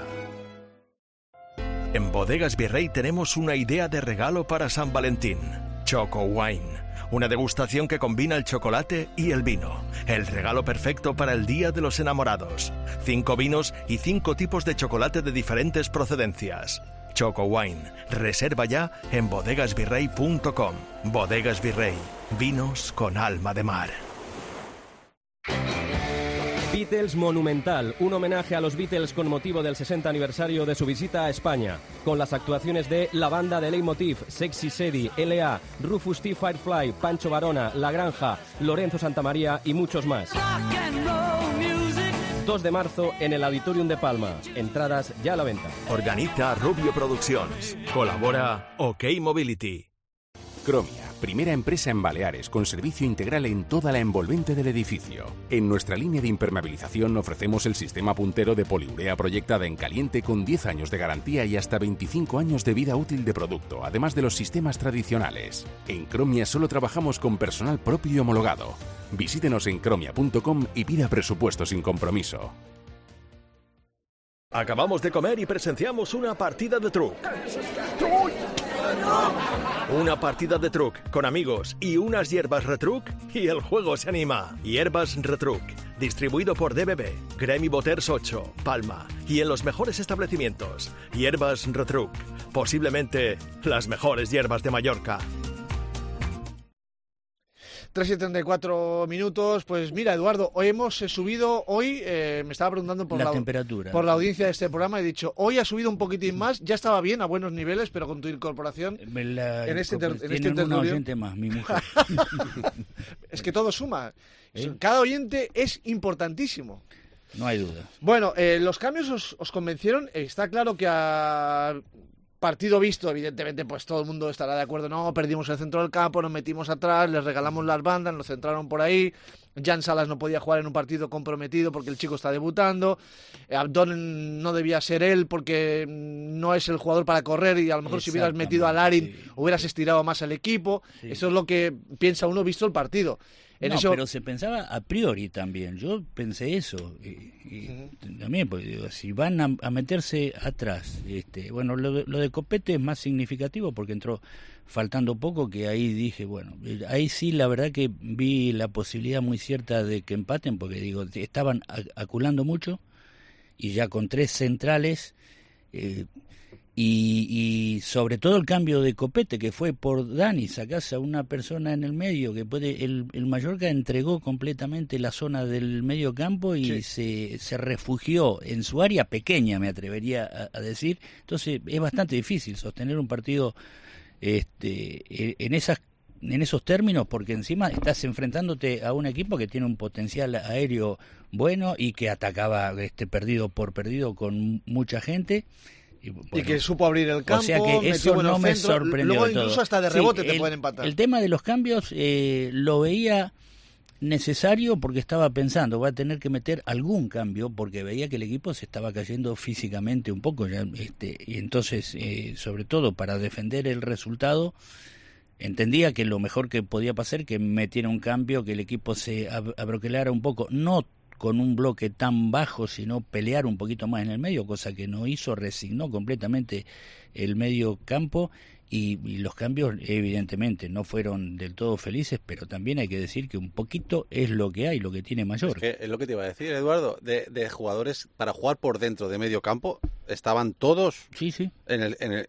Speaker 13: En Bodegas Virrey tenemos una idea de regalo para San Valentín. Choco Wine. Una degustación que combina el chocolate y el vino. El regalo perfecto para el Día de los Enamorados. 5 vinos y 5 tipos de chocolate de diferentes procedencias. Choco Wine. Reserva ya en bodegasvirrey.com. Bodegas Virrey. Vinos con alma de mar.
Speaker 9: Beatles Monumental, un homenaje a los Beatles con motivo del 60 aniversario de su visita a España, con las actuaciones de la banda de Leitmotiv, Sexy Sadie, L.A., Rufus T. Firefly, Pancho Varona, La Granja, Lorenzo Santamaría y muchos más. 2 de marzo en el Auditorium de Palma. Entradas ya a la venta.
Speaker 13: Organiza Rubio Producciones. Colabora OK Mobility.
Speaker 12: Cromia, primera empresa en Baleares con servicio integral en toda la envolvente del edificio. En nuestra línea de impermeabilización ofrecemos el sistema puntero de poliurea proyectada en caliente con 10 años de garantía y hasta 25 años de vida útil de producto, además de los sistemas tradicionales. En Cromia solo trabajamos con personal propio y homologado. Visítenos en cromia.com y pida presupuesto sin compromiso.
Speaker 13: Acabamos de comer y presenciamos una partida de truc. Una partida de truc con amigos y unas hierbas Retruc y el juego se anima. Hierbas Retruc, distribuido por DBB, Gremi Boters 8, Palma y en los mejores establecimientos. Hierbas Retruc, posiblemente las mejores hierbas de Mallorca.
Speaker 4: 3:34 minutos. Pues mira, Eduardo, hoy hemos subido, me estaba preguntando por
Speaker 6: la temperatura,
Speaker 4: por la audiencia de este programa, he dicho, hoy ha subido un poquitín más, ya estaba bien, a buenos niveles, pero con tu incorporación en este
Speaker 6: una oyente más, mi mujer.
Speaker 4: Es que todo suma. Cada oyente es importantísimo.
Speaker 6: No hay duda.
Speaker 4: Bueno, los cambios os convencieron. Está claro que a partido visto, evidentemente, pues todo el mundo estará de acuerdo. No, perdimos el centro del campo, nos metimos atrás, les regalamos las bandas, nos centraron por ahí. Jan Salas no podía jugar en un partido comprometido porque el chico está debutando. Abdón no debía ser él porque no es el jugador para correr y a lo mejor si hubieras metido a Larin hubieras estirado más al equipo. Sí. Eso es lo que piensa uno visto el partido.
Speaker 6: Pero se pensaba a priori también. Yo pensé eso. También, pues, digo, si van a meterse atrás. Bueno, lo de Copete es más significativo porque entró faltando poco, que ahí dije, bueno, ahí sí la verdad que vi la posibilidad muy cierta de que empaten, porque digo, estaban aculando mucho y ya con 3 centrales. Y sobre todo el cambio de Copete, que fue por Dani, sacás a una persona en el medio que puede. El Mallorca entregó completamente la zona del medio campo y se refugió en su área pequeña, me atrevería a decir. Entonces es bastante difícil sostener un partido en esos términos, porque encima estás enfrentándote a un equipo que tiene un potencial aéreo bueno y que atacaba perdido por perdido con mucha gente.
Speaker 4: Y que supo abrir el campo,
Speaker 6: o sea que eso no me sorprendió.
Speaker 4: Luego incluso hasta de rebote te pueden empatar.
Speaker 6: El tema de los cambios lo veía necesario porque estaba pensando, va a tener que meter algún cambio porque veía que el equipo se estaba cayendo físicamente un poco ya, y entonces sobre todo para defender el resultado entendía que lo mejor que podía pasar que metiera un cambio, que el equipo se abroquelara un poco, no con un bloque tan bajo, sino pelear un poquito más en el medio, cosa que no hizo, resignó completamente el medio campo y los cambios evidentemente no fueron del todo felices, pero también hay que decir que un poquito es lo que hay, lo que tiene Mallorca.
Speaker 1: Es lo que te iba a decir, Eduardo, de jugadores para jugar por dentro de medio campo, estaban todos en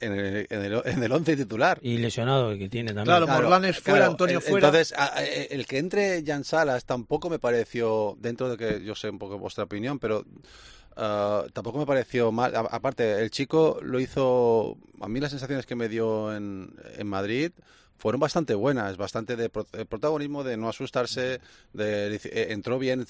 Speaker 1: el 11 titular.
Speaker 8: Y lesionado que tiene también.
Speaker 4: Claro, Morlanes fuera, Antonio fuera.
Speaker 1: Entonces, el que entre Jan Salas tampoco me pareció, dentro de que yo sé un poco vuestra opinión, pero tampoco me pareció mal. Aparte, el chico lo hizo. A mí las sensaciones que me dio en Madrid fueron bastante buenas, bastante de protagonismo, de no asustarse, entró bien,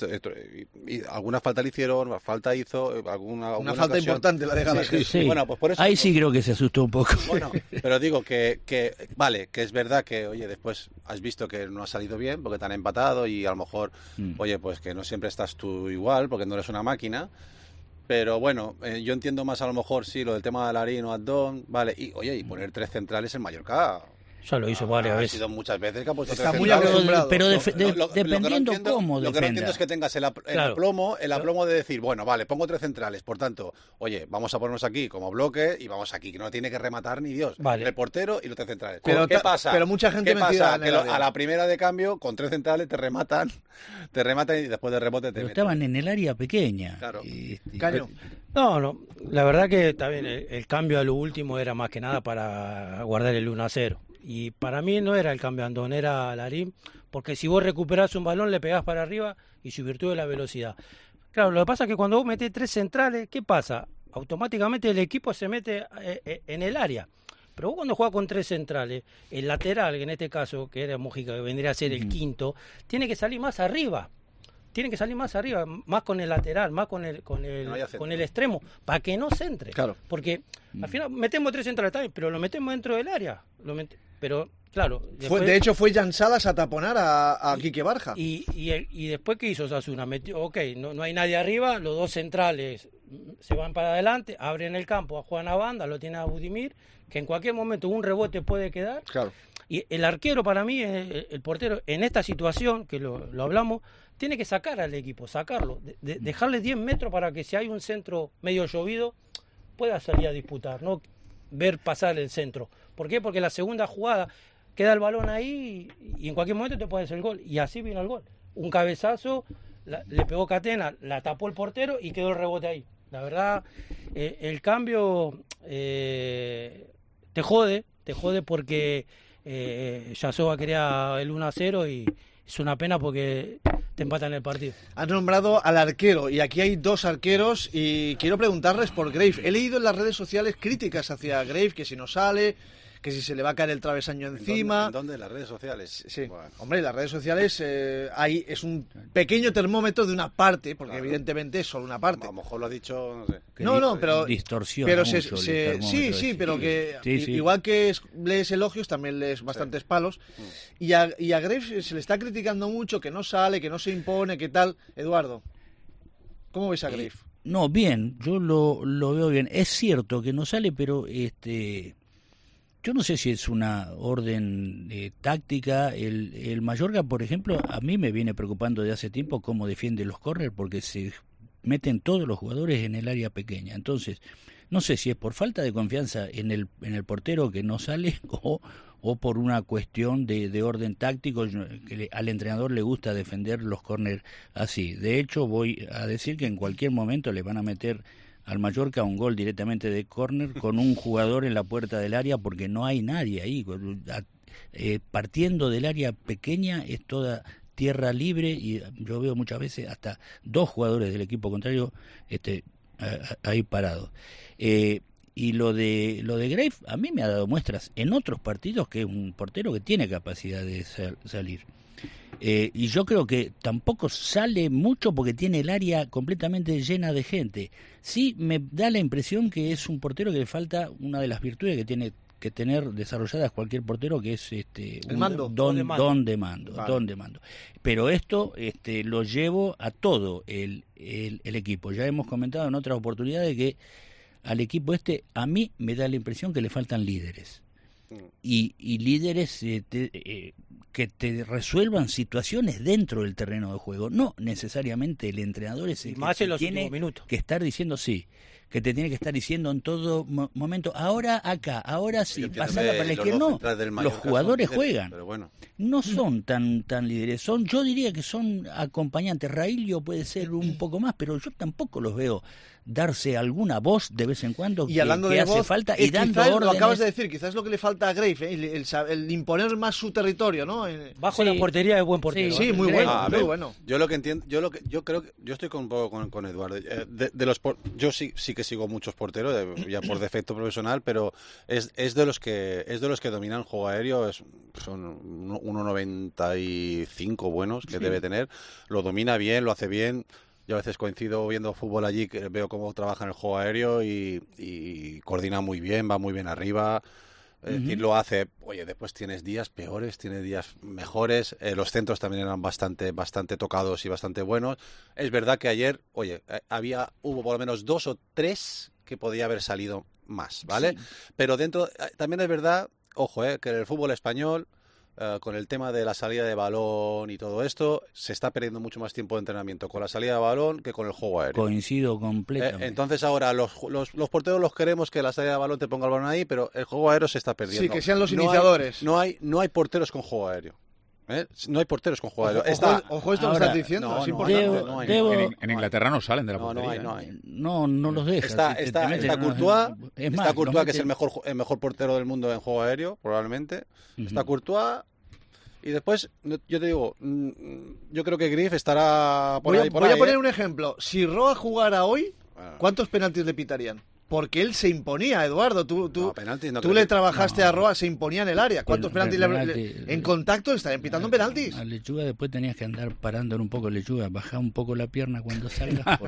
Speaker 1: y alguna falta le hicieron, falta hizo, alguna
Speaker 4: falta ocasión importante la de Gala.
Speaker 6: Sí. Bueno, pues por eso ahí sí creo que se asustó un poco.
Speaker 1: Bueno, pero digo que vale, que es verdad que, oye, después has visto que no ha salido bien porque te han empatado y a lo mejor, oye, pues que no siempre estás tú igual porque no eres una máquina. Pero bueno, yo entiendo más a lo mejor sí lo del tema de Larin o Abdón, vale, y oye, y poner 3 centrales en Mallorca.
Speaker 8: Ya lo hizo varias veces.
Speaker 1: Ha sido muchas veces que ha puesto
Speaker 4: Está muy acostumbrado.
Speaker 6: Pero dependiendo cómo
Speaker 1: defenda. Lo que no entiendo es que tengas el aplomo de decir, bueno, vale, pongo 3 centrales, por tanto, oye, vamos a ponernos aquí como bloque y vamos aquí, que no tiene que rematar ni Dios.
Speaker 8: Vale.
Speaker 1: El portero y los 3 centrales.
Speaker 4: Pero
Speaker 1: ¿qué pasa?
Speaker 4: Pero mucha gente
Speaker 1: metida que a la primera de cambio, con 3 centrales te rematan y después de rebote te meten.
Speaker 6: Estaban en el área pequeña.
Speaker 1: Claro.
Speaker 4: Caño.
Speaker 8: No, la verdad que también el cambio a lo último era más que nada para guardar el 1-0. Y para mí no era el cambio Andón, era Larin, porque si vos recuperás un balón le pegás para arriba y su virtud es la velocidad. Claro, lo que pasa es que cuando vos metés 3 centrales, ¿qué pasa? Automáticamente el equipo se mete en el área. Pero vos cuando jugás con 3 centrales, el lateral, que en este caso, que era Mujica, que vendría a ser el quinto, tiene que salir más arriba. Tiene que salir más arriba, más con el lateral, más con el extremo, para que no centre.
Speaker 4: Claro.
Speaker 8: Porque al final metemos 3 centrales también, pero lo metemos dentro del área. Pero claro. Después,
Speaker 4: de hecho fue Jan Salas a taponar a Quique Barja.
Speaker 8: Y después, ¿qué hizo Osasuna? No hay nadie arriba, los 2 centrales se van para adelante, abren el campo a Juan Abanda, lo tiene a Budimir, que en cualquier momento un rebote puede quedar.
Speaker 4: Claro.
Speaker 8: Y el arquero para mí, el portero, en esta situación, que lo hablamos, tiene que sacar al equipo, sacarlo, dejarle 10 metros para que si hay un centro medio llovido, pueda salir a disputar, no ver pasar el centro. ¿Por qué? Porque la segunda jugada queda el balón ahí y en cualquier momento te puede hacer el gol. Y así vino el gol. Un cabezazo, le pegó Catena, la tapó el portero y quedó el rebote ahí. La verdad, el cambio te jode porque Yasoba quería el 1-0 y es una pena porque te empatan el partido.
Speaker 4: Has nombrado al arquero y aquí hay 2 arqueros y quiero preguntarles por Grave. He leído en las redes sociales críticas hacia Grave, que si no sale, que si se le va a caer el travesaño encima.
Speaker 1: ¿En dónde? ¿En las redes sociales?
Speaker 4: Sí.
Speaker 1: Bueno.
Speaker 4: Hombre, las redes sociales es un pequeño termómetro de una parte, porque evidentemente es solo una parte.
Speaker 1: A lo mejor lo ha dicho, no sé.
Speaker 4: No, pero
Speaker 6: distorsiona
Speaker 4: pero
Speaker 6: mucho
Speaker 4: sí, pero que
Speaker 6: sí.
Speaker 4: igual que lees elogios, también lees bastantes palos. Y a Grave se le está criticando mucho que no sale, que no se impone, que tal. Eduardo, ¿cómo ves a Grave?
Speaker 6: No, bien, yo lo veo bien. Es cierto que no sale, pero yo no sé si es una orden táctica. El Mallorca, por ejemplo, a mí me viene preocupando de hace tiempo cómo defiende los córner, porque se meten todos los jugadores en el área pequeña. Entonces, no sé si es por falta de confianza en el portero que no sale o por una cuestión de orden táctico, que al entrenador le gusta defender los córner así. De hecho, voy a decir que en cualquier momento le van a meter al Mallorca un gol directamente de córner con un jugador en la puerta del área, porque no hay nadie ahí. Partiendo del área pequeña es toda tierra libre y yo veo muchas veces hasta 2 jugadores del equipo contrario ahí parados. Y lo de Grave a mí me ha dado muestras en otros partidos que es un portero que tiene capacidad de salir. Y yo creo que tampoco sale mucho porque tiene el área completamente llena de gente. Sí me da la impresión que es un portero que le falta una de las virtudes que tiene que tener desarrolladas cualquier portero, que es don de mando. Pero esto lo llevo a todo el equipo. Ya hemos comentado en otras oportunidades que al equipo a mí me da la impresión que le faltan líderes. Y líderes que te resuelvan situaciones dentro del terreno de juego, no necesariamente el entrenador es el que tiene que estar diciendo que te tiene que estar diciendo en todo momento, ahora acá, ahora sí, pasada para la izquierda. No, los jugadores juegan,
Speaker 1: pero bueno.
Speaker 6: No son tan líderes, yo diría que son acompañantes. Railio puede ser un poco más, pero yo tampoco los veo darse alguna voz de vez en cuando
Speaker 4: y hablando
Speaker 6: que
Speaker 4: de
Speaker 6: hace
Speaker 4: voz,
Speaker 6: falta y dando órdenes.
Speaker 4: Lo acabas de decir, quizás es lo que le falta a Grave, el imponer más su territorio, ¿no?
Speaker 8: Bajo la portería de buen portero.
Speaker 4: Sí, muy bueno, muy bueno.
Speaker 1: Yo lo que entiendo, yo creo que yo estoy un poco con Eduardo. Yo sí que sigo muchos porteros, ya por defecto profesional, pero es de los que dominan el juego aéreo. Son 1,95 buenos que debe tener. Lo domina bien, lo hace bien. Yo a veces coincido viendo fútbol allí, que veo cómo trabaja en el juego aéreo y coordina muy bien, va muy bien arriba. Es decir, lo hace. Oye, después tienes días peores, tienes días mejores. Los centros también eran bastante tocados y bastante buenos. Es verdad que ayer, hubo por lo menos 2 o 3 que podía haber salido más, ¿vale? Sí. Pero también es verdad, ojo, que en el fútbol español, con el tema de la salida de balón y todo esto, se está perdiendo mucho más tiempo de entrenamiento con la salida de balón que con el juego aéreo.
Speaker 6: Coincido completamente.
Speaker 1: Entonces ahora los porteros los queremos que la salida de balón te ponga el balón ahí, pero el juego aéreo se está perdiendo.
Speaker 4: Sí, que sean los iniciadores.
Speaker 1: No hay porteros con juego aéreo. No hay porteros con juego aéreo.
Speaker 4: Ojo esto ahora, que estás diciendo, es importante.
Speaker 7: En Inglaterra no salen de la portería.
Speaker 6: No los dejan.
Speaker 1: Está Courtois, que es el mejor portero del mundo en juego aéreo, probablemente. Está Courtois. Y después, yo te digo, yo creo que Grave estará por ahí.
Speaker 4: Voy a poner un ejemplo. Si Roa jugara hoy, ¿cuántos penaltis le pitarían? Porque él se imponía, Eduardo. Tú le trabajaste a Roa, se imponía en el área. ¿Cuántos penaltis en contacto estarían pitando penaltis?
Speaker 6: A Lechuga después tenías que andar parando un poco Lechuga, bajar un poco la pierna cuando salgas.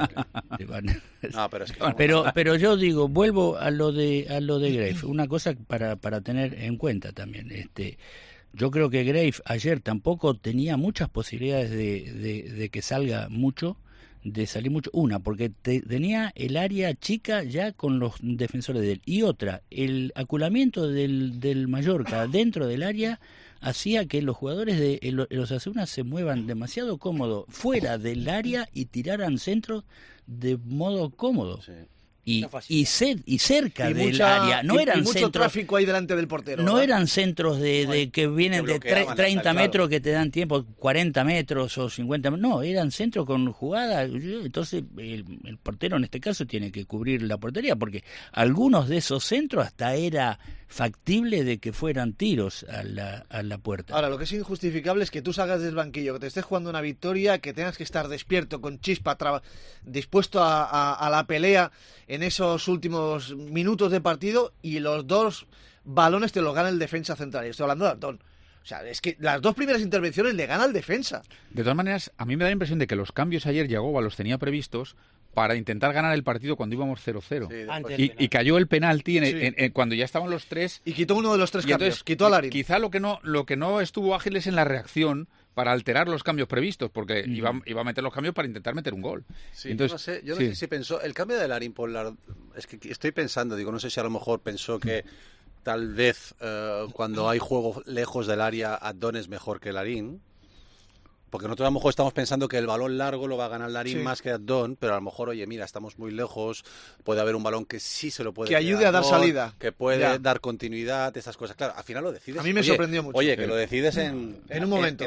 Speaker 6: Pero yo digo, vuelvo a lo de Grave. Una cosa para tener en cuenta también. Yo creo que Grave ayer tampoco tenía muchas posibilidades de que salga mucho. De salir mucho, porque tenía el área chica ya con los defensores de él, y otra, el aculamiento del Mallorca dentro del área hacía que los jugadores de los Osasuna se muevan demasiado cómodo fuera del área y tiraran centros de modo cómodo. Sí. y cerca del área. No eran
Speaker 4: mucho
Speaker 6: centros,
Speaker 4: tráfico ahí delante del portero.
Speaker 6: No
Speaker 4: ¿verdad?
Speaker 6: eran centros de que vienen de 30 metros que te dan tiempo, 40 metros o 50 metros. No, eran centros con jugada. Entonces el portero en este caso tiene que cubrir la portería, porque algunos de esos centros hasta era factible de que fueran tiros a la puerta.
Speaker 4: Ahora, lo que es injustificable es que tú salgas del banquillo, que te estés jugando una victoria, que tengas que estar despierto, con chispa, dispuesto a la pelea en esos últimos minutos de partido, y los dos balones te los gana el defensa central. Y estoy hablando de Antón. O sea, es que las dos primeras intervenciones le gana el defensa.
Speaker 7: De todas maneras, a mí me da la impresión de que los cambios ayer Yagoba los tenía previstos para intentar ganar el partido cuando íbamos 0-0. Y cayó el penalti cuando ya estaban los tres.
Speaker 4: Y quitó uno de los tres cambios, entonces, quitó a Larín.
Speaker 7: Quizá lo que no estuvo ágil es en la reacción para alterar los cambios previstos, porque iba a meter los cambios para intentar meter un gol.
Speaker 1: Sí, entonces, yo no sé si pensó, el cambio de Larín por es que estoy pensando, no sé si a lo mejor pensó que tal vez cuando hay juego lejos del área, Adón es mejor que Larín. Porque nosotros a lo mejor estamos pensando que el balón largo lo va a ganar Larín más que Adón, pero a lo mejor, oye, mira, estamos muy lejos, puede haber un balón que sí se lo puede
Speaker 4: que ayude a dar salida,
Speaker 1: que puede dar continuidad, esas cosas. Claro, al final lo decides.
Speaker 4: A mí me sorprendió mucho.
Speaker 1: Oye, que lo decides en
Speaker 4: un momento,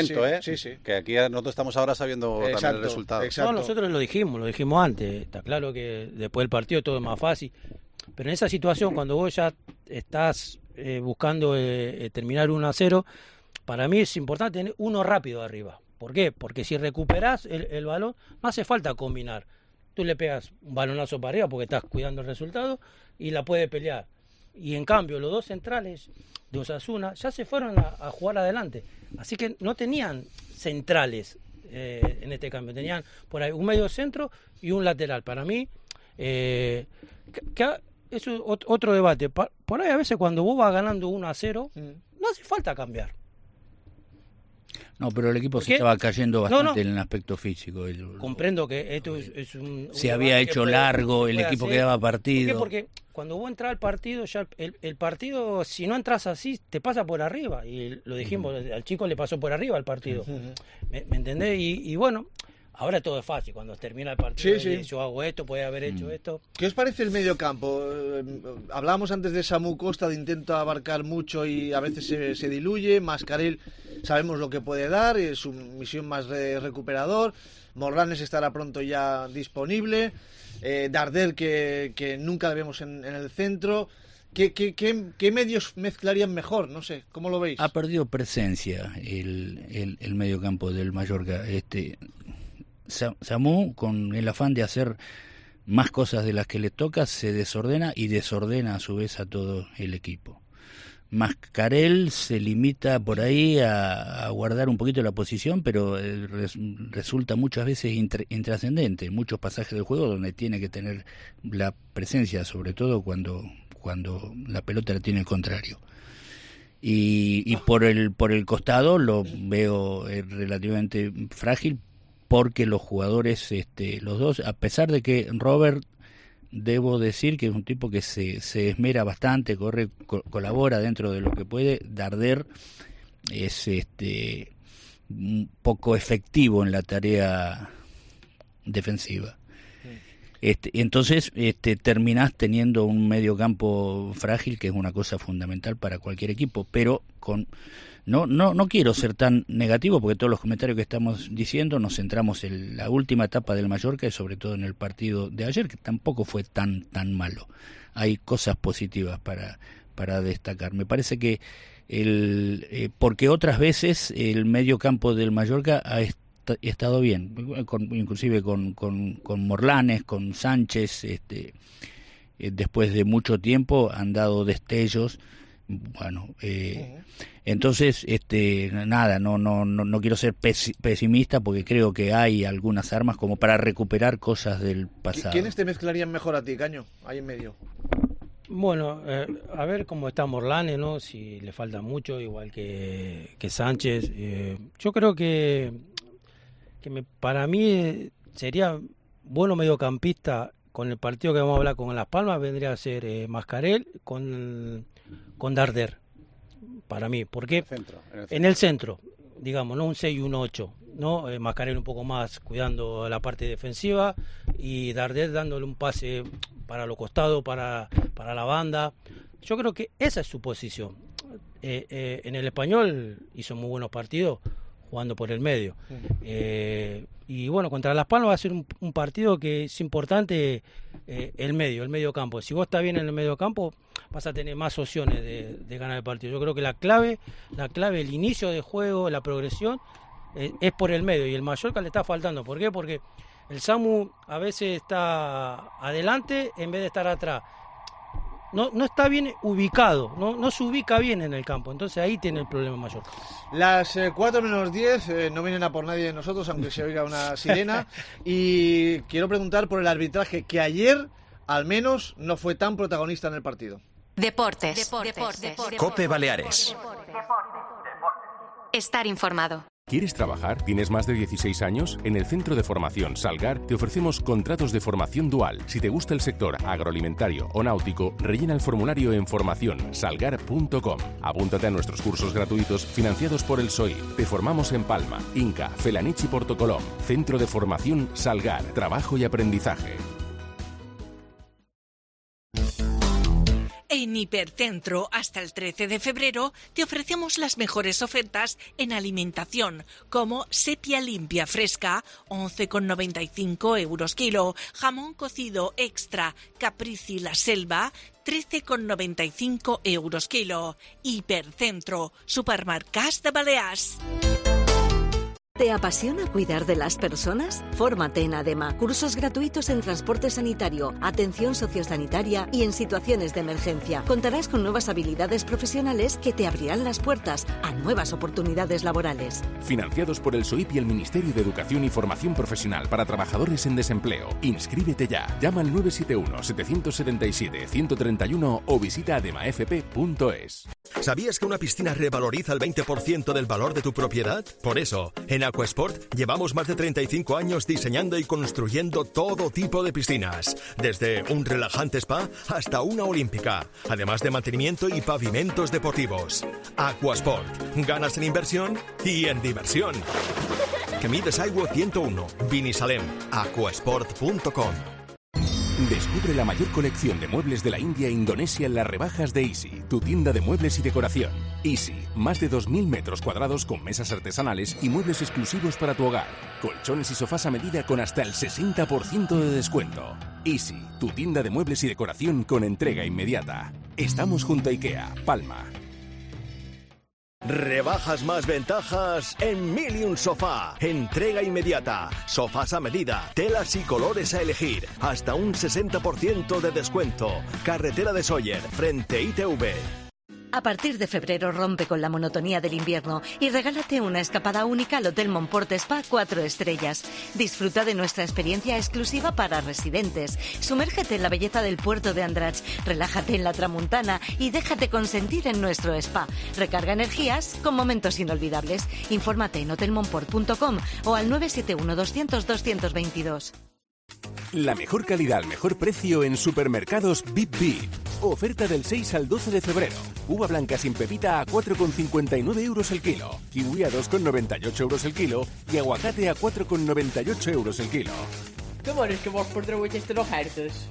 Speaker 1: sí. Que aquí nosotros estamos ahora sabiendo también el resultado.
Speaker 8: No, nosotros lo dijimos antes. Está claro que después del partido todo es más fácil, pero en esa situación, cuando vos ya estás buscando terminar 1-0, para mí es importante tener uno rápido arriba. ¿Por qué? Porque si recuperás el balón, no hace falta combinar. Tú le pegas un balonazo para arriba porque estás cuidando el resultado y la puede pelear. Y en cambio, los dos centrales de Osasuna ya se fueron a jugar adelante. Así que no tenían centrales en este cambio. Tenían por ahí un medio centro y un lateral. Para mí, es otro debate. Por ahí a veces cuando vos vas ganando 1-0, no hace falta cambiar.
Speaker 6: No, pero el equipo se estaba cayendo bastante en el aspecto físico.
Speaker 8: Comprendo que esto es un
Speaker 6: se había hecho largo, el equipo quedaba partido.
Speaker 8: ¿Por qué? Porque cuando vos entras al partido, ya el partido, si no entras así, te pasa por arriba. Y lo dijimos, al chico le pasó por arriba el partido. ¿Me entendés? Y bueno, ahora todo es fácil. Cuando termina el partido, yo hago esto, puede haber hecho esto.
Speaker 4: ¿Qué os parece el medio campo? Hablábamos antes de Samu Costa, de intenta abarcar mucho y a veces se diluye. Mascarell, sabemos lo que puede dar, es su misión más de recuperador. Morlanes estará pronto ya disponible. Darder, que nunca le vemos en el centro. ¿Qué medios mezclarían mejor? No sé, ¿cómo lo veis?
Speaker 6: Ha perdido presencia el medio campo del Mallorca. Samu, con el afán de hacer más cosas de las que le toca, se desordena y desordena a su vez a todo el equipo. Mascarell se limita por ahí a guardar un poquito la posición, pero resulta muchas veces intrascendente en muchos pasajes del juego donde tiene que tener la presencia, sobre todo cuando la pelota la tiene el contrario. Y por el costado lo veo relativamente frágil, porque los jugadores, los dos, a pesar de que Robert, debo decir que es un tipo que se esmera bastante, colabora dentro de lo que puede. Darder es un poco efectivo en la tarea defensiva. Entonces terminás teniendo un medio campo frágil, que es una cosa fundamental para cualquier equipo, pero no quiero ser tan negativo, porque todos los comentarios que estamos diciendo nos centramos en la última etapa del Mallorca y sobre todo en el partido de ayer, que tampoco fue tan malo. Hay cosas positivas para destacar. Me parece que porque otras veces el medio campo del Mallorca ha estado bien, inclusive con Morlanes, con Sánchez, después de mucho tiempo han dado destellos. Bueno, entonces nada, no quiero ser pesimista, porque creo que hay algunas armas como para recuperar cosas del pasado.
Speaker 4: ¿Quiénes te mezclarían mejor a ti, Caño, ahí en medio?
Speaker 8: Bueno, a ver cómo está Morlanes, ¿no? Si le falta mucho, igual que Sánchez. Yo creo que para mí sería bueno mediocampista. Con el partido que vamos a hablar con Las Palmas vendría a ser Mascarell con Darder, para mí, porque en el centro, digamos, no un 6 y un 8, ¿no? Mascarell un poco más cuidando la parte defensiva y Darder dándole un pase los costados, para la banda. Yo creo que esa es su posición. En el Español hizo muy buenos partidos jugando por el medio. Y bueno, contra Las Palmas va a ser un partido que es importante, el medio campo. Si vos estás bien en el medio campo, vas a tener más opciones de ganar el partido. Yo creo que la clave, el inicio de juego, la progresión, es por el medio. Y el Mallorca le está faltando. ¿Por qué? Porque el Samu a veces está adelante en vez de estar atrás. No está bien ubicado, no se ubica bien en el campo, entonces ahí tiene el problema mayor.
Speaker 4: Las 4 menos 10 no vienen a por nadie de nosotros, aunque se oiga una sirena, y quiero preguntar por el arbitraje, que ayer al menos no fue tan protagonista en el partido.
Speaker 3: Deportes.
Speaker 2: COPE Baleares.
Speaker 3: Estar informado.
Speaker 12: ¿Quieres trabajar? ¿Tienes más de 16 años? En el Centro de Formación Salgar te ofrecemos contratos de formación dual. Si te gusta el sector agroalimentario o náutico, rellena el formulario en formacionsalgar.com. Apúntate a nuestros cursos gratuitos financiados por el SOI. Te formamos en Palma, Inca, Felanich y Portocolom. Centro de Formación Salgar. Trabajo y aprendizaje.
Speaker 22: En Hipercentro, hasta el 13 de febrero, te ofrecemos las mejores ofertas en alimentación, como sepia limpia fresca, 11,95 € kilo, jamón cocido extra, Caprici La Selva, 13,95 € kilo. Hipercentro, supermercats de Balears.
Speaker 23: ¿Te apasiona cuidar de las personas? Fórmate en ADEMA. Cursos gratuitos en transporte sanitario, atención sociosanitaria y en situaciones de emergencia. Contarás con nuevas habilidades profesionales que te abrirán las puertas a nuevas oportunidades laborales.
Speaker 12: Financiados por el SOIP y el Ministerio de Educación y Formación Profesional para Trabajadores en Desempleo. Inscríbete ya. Llama al 971-777-131 o visita ademafp.es.
Speaker 13: ¿Sabías que una piscina revaloriza el 20% del valor de tu propiedad? Por eso, en Aquasport llevamos más de 35 años diseñando y construyendo todo tipo de piscinas, desde un relajante spa hasta una olímpica, además de mantenimiento y pavimentos deportivos. Aquasport, ganas en inversión y en diversión. Que mides Agua 101, Vinisalem, aquasport.com.
Speaker 12: Descubre la mayor colección de muebles de la India e Indonesia en las rebajas de Easy, tu tienda de muebles y decoración. Easy, más de 2.000 metros cuadrados con mesas artesanales y muebles exclusivos para tu hogar. Colchones y sofás a medida con hasta el 60% de descuento. Easy, tu tienda de muebles y decoración con entrega inmediata. Estamos junto a IKEA, Palma.
Speaker 13: Rebajas más ventajas en Milium Sofá. Entrega inmediata. Sofás a medida. Telas y colores a elegir. Hasta un 60% de descuento. Carretera de Sóller, frente ITV.
Speaker 23: A partir de febrero rompe con la monotonía del invierno y regálate una escapada única al Hotel Montport Spa 4 estrellas. Disfruta de nuestra experiencia exclusiva para residentes. Sumérgete en la belleza del puerto de Andratx, relájate en la Tramuntana y déjate consentir en nuestro spa. Recarga energías con momentos inolvidables. Infórmate en hotelmontport.com o al 971 200 222.
Speaker 12: La mejor calidad al mejor precio en supermercados Bip Bip. Oferta del 6 al 12 de febrero. Uva blanca sin pepita a 4,59 € el kilo. Kiwi a 2,98 € el kilo. Y aguacate a 4,98 € el kilo.
Speaker 24: Det var ikke vårt på drøyt etter å herdes.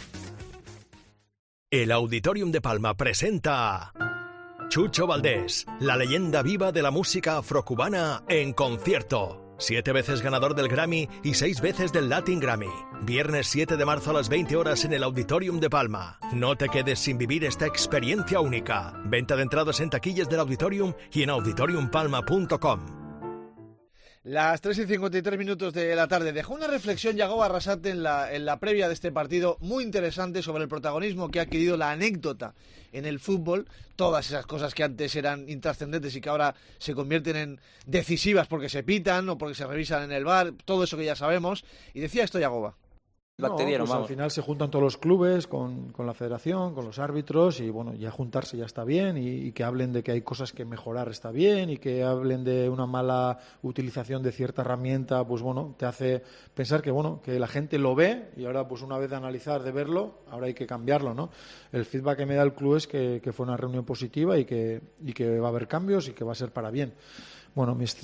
Speaker 13: El Auditorium de Palma presenta Chucho Valdés, la leyenda viva de la música afrocubana en concierto. 7 veces ganador del Grammy y 6 veces del Latin Grammy. Viernes 7 de marzo a las 20 horas en el Auditorium de Palma. No te quedes sin vivir esta experiencia única. Venta de entradas en taquillas del Auditorium y en auditoriumpalma.com.
Speaker 4: Las 3:53 de la tarde. Dejó una reflexión Yagoba Arrasate en la previa de este partido muy interesante sobre el protagonismo que ha adquirido la anécdota en el fútbol. Todas esas cosas que antes eran intrascendentes y que ahora se convierten en decisivas porque se pitan o porque se revisan en el VAR. Todo eso que ya sabemos. Y decía esto Yagoba.
Speaker 5: No, pues al final se juntan todos los clubes con la federación, con los árbitros y bueno, ya juntarse ya está bien y que hablen de que hay cosas que mejorar está bien y que hablen de una mala utilización de cierta herramienta, pues bueno, te hace pensar que bueno, que la gente lo ve y ahora pues una vez de analizar, de verlo, ahora hay que cambiarlo, ¿no? El feedback que me da el club es que fue una reunión positiva y que va a haber cambios y que va a ser para bien. bueno, mi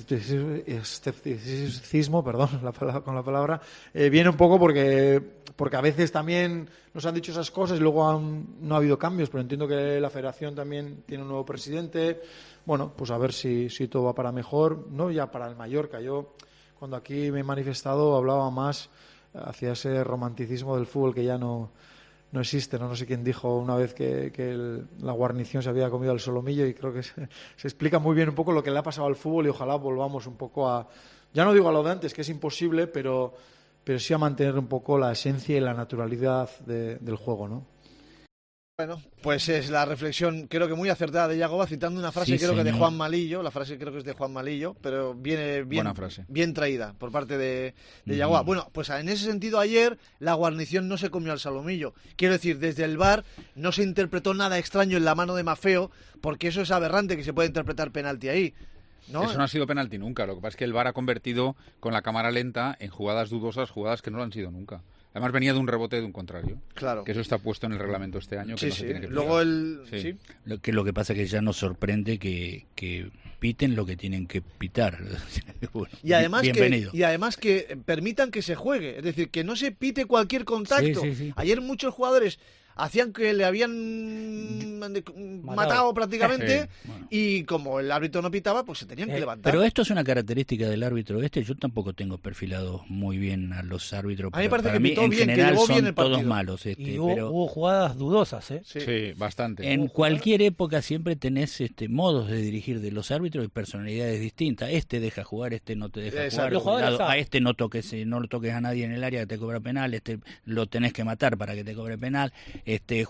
Speaker 5: escepticismo, perdón, con la palabra, viene un poco porque a veces también nos han dicho esas cosas y luego no ha habido cambios, pero entiendo que la federación también tiene un nuevo presidente. Bueno, pues a ver si todo va para mejor, no ya para el Mallorca. Yo, cuando aquí me he manifestado, hablaba más hacia ese romanticismo del fútbol que ya no existe, no sé quién dijo una vez que la guarnición se había comido al solomillo, y creo que se explica muy bien un poco lo que le ha pasado al fútbol, y ojalá volvamos un poco a, ya no digo a lo de antes, que es imposible, pero sí a mantener un poco la esencia y la naturalidad del juego, ¿no?
Speaker 4: Bueno, pues es la reflexión, creo que muy acertada de Yagoba, citando una frase que de Juan Malillo, la frase creo que es de Juan Malillo, pero viene bien traída por parte de Yagoba. Bueno, pues en ese sentido ayer la guarnición no se comió al salomillo. Quiero decir, desde el VAR no se interpretó nada extraño en la mano de Maffeo, porque eso es aberrante que se pueda interpretar penalti ahí, ¿no?
Speaker 7: Eso no ha sido penalti nunca, lo que pasa es que el VAR ha convertido con la cámara lenta en jugadas dudosas, jugadas que no lo han sido nunca. Además venía de un rebote de un contrario. Claro. Que eso está puesto en el reglamento este año. Que no se tiene que
Speaker 4: luego
Speaker 6: Lo que pasa es que ya nos sorprende que piten lo que tienen que pitar. Bueno,
Speaker 4: y además que permitan que se juegue. Es decir, que no se pite cualquier contacto. Sí. Ayer muchos jugadores hacían que le habían matado prácticamente, y como el árbitro no pitaba, pues se tenían que levantar.
Speaker 6: Pero esto es una característica del árbitro yo tampoco tengo perfilado muy bien a los árbitros.
Speaker 4: A mí me parece que pitó
Speaker 6: en
Speaker 4: bien,
Speaker 6: general
Speaker 4: que
Speaker 6: son
Speaker 4: bien
Speaker 6: todos malos.
Speaker 8: Y hubo jugadas dudosas, ¿eh?
Speaker 7: Sí, bastante.
Speaker 6: En cualquier época siempre tenés modos de dirigir de los árbitros y personalidades distintas. Este deja jugar, este no te deja jugar. A este no lo toques a nadie en el área que te cobra penal, este lo tenés que matar para que te cobre penal. Este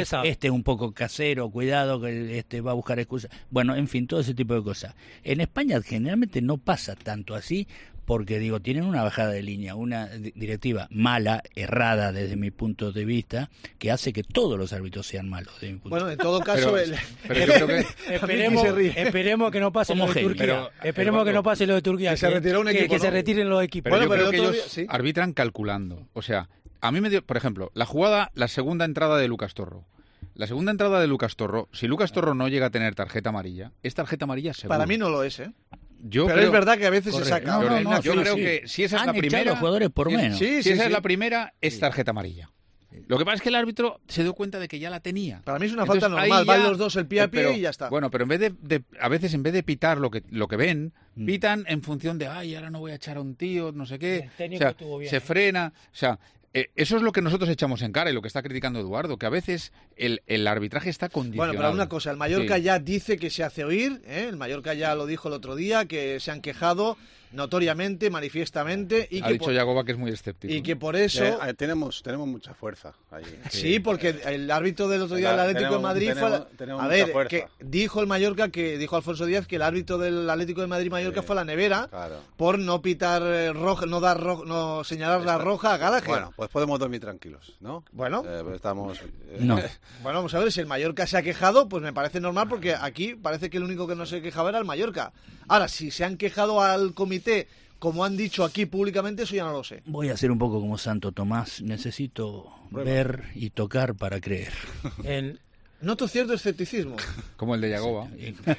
Speaker 6: es un poco casero, cuidado que va a buscar excusas. Bueno, en fin, todo ese tipo de cosas. En España generalmente no pasa tanto así, porque tienen una bajada de línea, una directiva mala, errada desde mi punto de vista, que hace que todos los árbitros sean malos. Desde mi punto
Speaker 4: de vista. En todo caso,
Speaker 7: pero yo creo que
Speaker 8: esperemos que no pase lo de Turquía. Esperemos que no pase lo de Turquía.
Speaker 4: Que se retire un equipo,
Speaker 8: que se retiren los equipos.
Speaker 7: Pero yo creo que ellos arbitran calculando. O sea, a mí me dio, por ejemplo, la segunda entrada de Lucas Torro. La segunda entrada de Lucas Torro, si Lucas Torro no llega a tener tarjeta amarilla, es tarjeta amarilla seguro.
Speaker 4: Para mí no lo es, ¿eh?
Speaker 7: Pero
Speaker 4: es verdad que a veces se saca.
Speaker 7: Yo creo que si esa es la primera,
Speaker 6: los jugadores por menos.
Speaker 7: Si esa es la primera, es tarjeta amarilla. Lo que pasa es que el árbitro se dio cuenta de que ya la tenía.
Speaker 4: Para mí es una falta normal, van los dos el pie a pie y ya está.
Speaker 7: Bueno, pero a veces en vez de pitar lo que ven, pitan en función de, ahora no voy a echar a un tío, no sé qué. Se frena, eso es lo que nosotros echamos en cara y lo que está criticando Eduardo, que a veces el arbitraje está condicionado.
Speaker 4: Bueno, pero una cosa, el Mallorca ya dice que se hace oír, el Mallorca ya lo dijo el otro día, que se han quejado notoriamente, manifiestamente, y
Speaker 7: ha dicho Yagoba que es muy escéptico.
Speaker 4: Y que por eso
Speaker 1: tenemos mucha fuerza ahí.
Speaker 4: Sí, porque el árbitro del otro día del Atlético de Madrid que dijo el Mallorca, que dijo Alfonso Díaz que el árbitro del Atlético de Madrid Mallorca fue a la nevera por no pitar roja, no señalar la roja a Gallagher.
Speaker 1: Bueno, pues podemos dormir tranquilos, ¿no?
Speaker 4: Bueno,
Speaker 1: estamos.
Speaker 6: No.
Speaker 4: Bueno, vamos a ver, si el Mallorca se ha quejado, pues me parece normal, porque aquí parece que el único que no se quejaba era el Mallorca. Ahora, si se han quejado al comité, como han dicho aquí públicamente, eso ya no lo sé.
Speaker 6: Voy a ser un poco como Santo Tomás. Necesito ver y tocar para creer.
Speaker 4: Noto cierto escepticismo.
Speaker 7: Como el de Yagoba.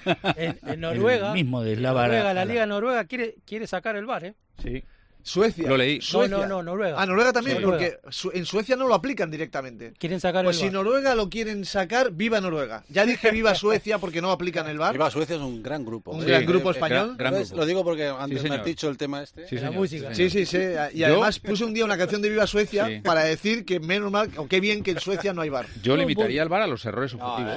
Speaker 8: En Noruega,
Speaker 6: el mismo de
Speaker 8: la Liga Noruega quiere sacar el VAR, ¿eh?
Speaker 7: Sí.
Speaker 4: Suecia.
Speaker 7: Lo leí.
Speaker 4: Suecia.
Speaker 8: No, Noruega.
Speaker 4: Ah, Noruega también,
Speaker 8: sí.
Speaker 4: Porque en Suecia no lo aplican directamente.
Speaker 8: Quieren sacar
Speaker 4: pues
Speaker 8: el VAR.
Speaker 4: Si Noruega lo quieren sacar, viva Noruega. Ya dije viva Suecia porque no aplican el VAR.
Speaker 1: Viva Suecia es un gran grupo.
Speaker 4: Un gran grupo español.
Speaker 1: Gran grupo. Lo digo porque antes me has dicho el tema este.
Speaker 4: Sí, la música. Sí. Y además puse un día una canción de Viva Suecia para decir que menos mal, o qué bien que en Suecia no hay VAR.
Speaker 7: Yo limitaría el VAR a los errores objetivos.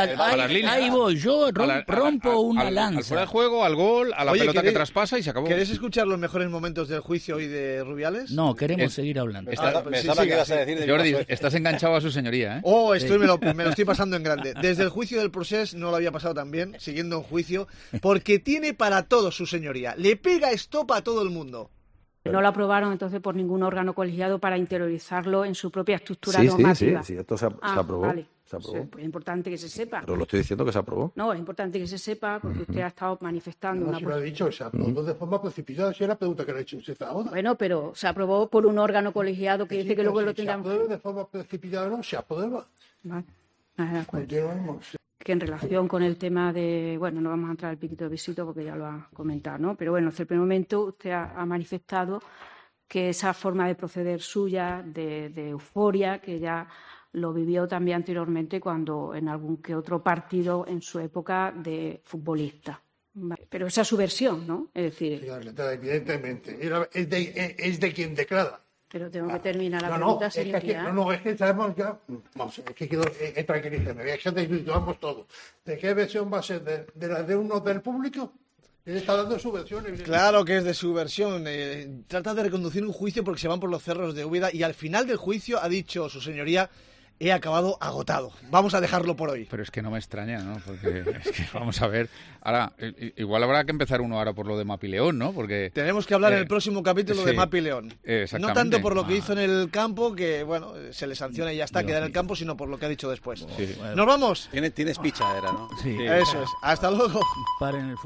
Speaker 6: Ahí voy, yo rompo una lanza.
Speaker 7: Al fuera de juego, al gol, a la pelota que traspasa y se acabó.
Speaker 4: ¿Queréis escuchar los mejores momentos del juicio hoy de Rubiales?
Speaker 6: No, queremos seguir hablando.
Speaker 1: Pensaba que ibas a decir de
Speaker 7: Jordi, estás enganchado a su señoría, ¿eh?
Speaker 4: Me lo estoy pasando en grande. Desde el juicio del Procés no lo había pasado tan bien, siguiendo un juicio, porque tiene para todo su señoría. Le pega estopa a todo el mundo.
Speaker 10: No lo aprobaron entonces por ningún órgano colegiado para interiorizarlo en su propia estructura normativa.
Speaker 1: Sí, esto se aprobó.
Speaker 10: Vale.
Speaker 1: Se aprobó.
Speaker 10: Pues es importante que se sepa.
Speaker 1: Pero lo estoy diciendo que se aprobó.
Speaker 10: No, es importante que se sepa porque usted ha estado manifestando
Speaker 14: No, si lo ha dicho, se aprobó de forma precipitada. Si era la pregunta que le he hecho usted ahora.
Speaker 10: Bueno, pero se aprobó por un órgano colegiado que dice que luego lo tendrán.
Speaker 14: Se aprueba de forma precipitada, no se aprueba.
Speaker 10: Vale. De acuerdo.
Speaker 14: Continuamos.
Speaker 10: que en relación con el tema de, bueno, no vamos a entrar al piquito de besito porque ya lo ha comentado, ¿no? Pero bueno, desde el primer momento usted ha manifestado que esa forma de proceder suya, de euforia, que ya lo vivió también anteriormente cuando en algún que otro partido en su época de futbolista. Pero esa es su versión, ¿no? Es decir...
Speaker 14: Señor Letrada, evidentemente. Es de quien declara.
Speaker 10: Pero tengo que terminar la pregunta, señoría.
Speaker 14: Es que sabemos ya... Vamos, es que quiero tranquilízame, es que desvirtuamos todo. ¿De qué versión va a ser? ¿De la de uno del público? Él está dando su versión.
Speaker 4: Claro que es de su versión. Trata de reconducir un juicio porque se van por los cerros de Úbeda y al final del juicio ha dicho su señoría: he acabado agotado. Vamos a dejarlo por hoy.
Speaker 7: Pero es que no me extraña, ¿no? Porque es que vamos a ver. Ahora, igual habrá que empezar uno ahora por lo de Mapi León, ¿no? Porque
Speaker 4: tenemos que hablar en el próximo capítulo de Mapi León.
Speaker 7: Exactamente.
Speaker 4: No tanto por lo que hizo en el campo, que bueno, se le sanciona y ya está, queda en el campo, sino por lo que ha dicho después.
Speaker 1: Sí.
Speaker 4: ¿Nos vamos?
Speaker 1: Tienes picha, era, ¿no?
Speaker 6: Sí.
Speaker 4: Eso es. Hasta luego.
Speaker 6: Paren el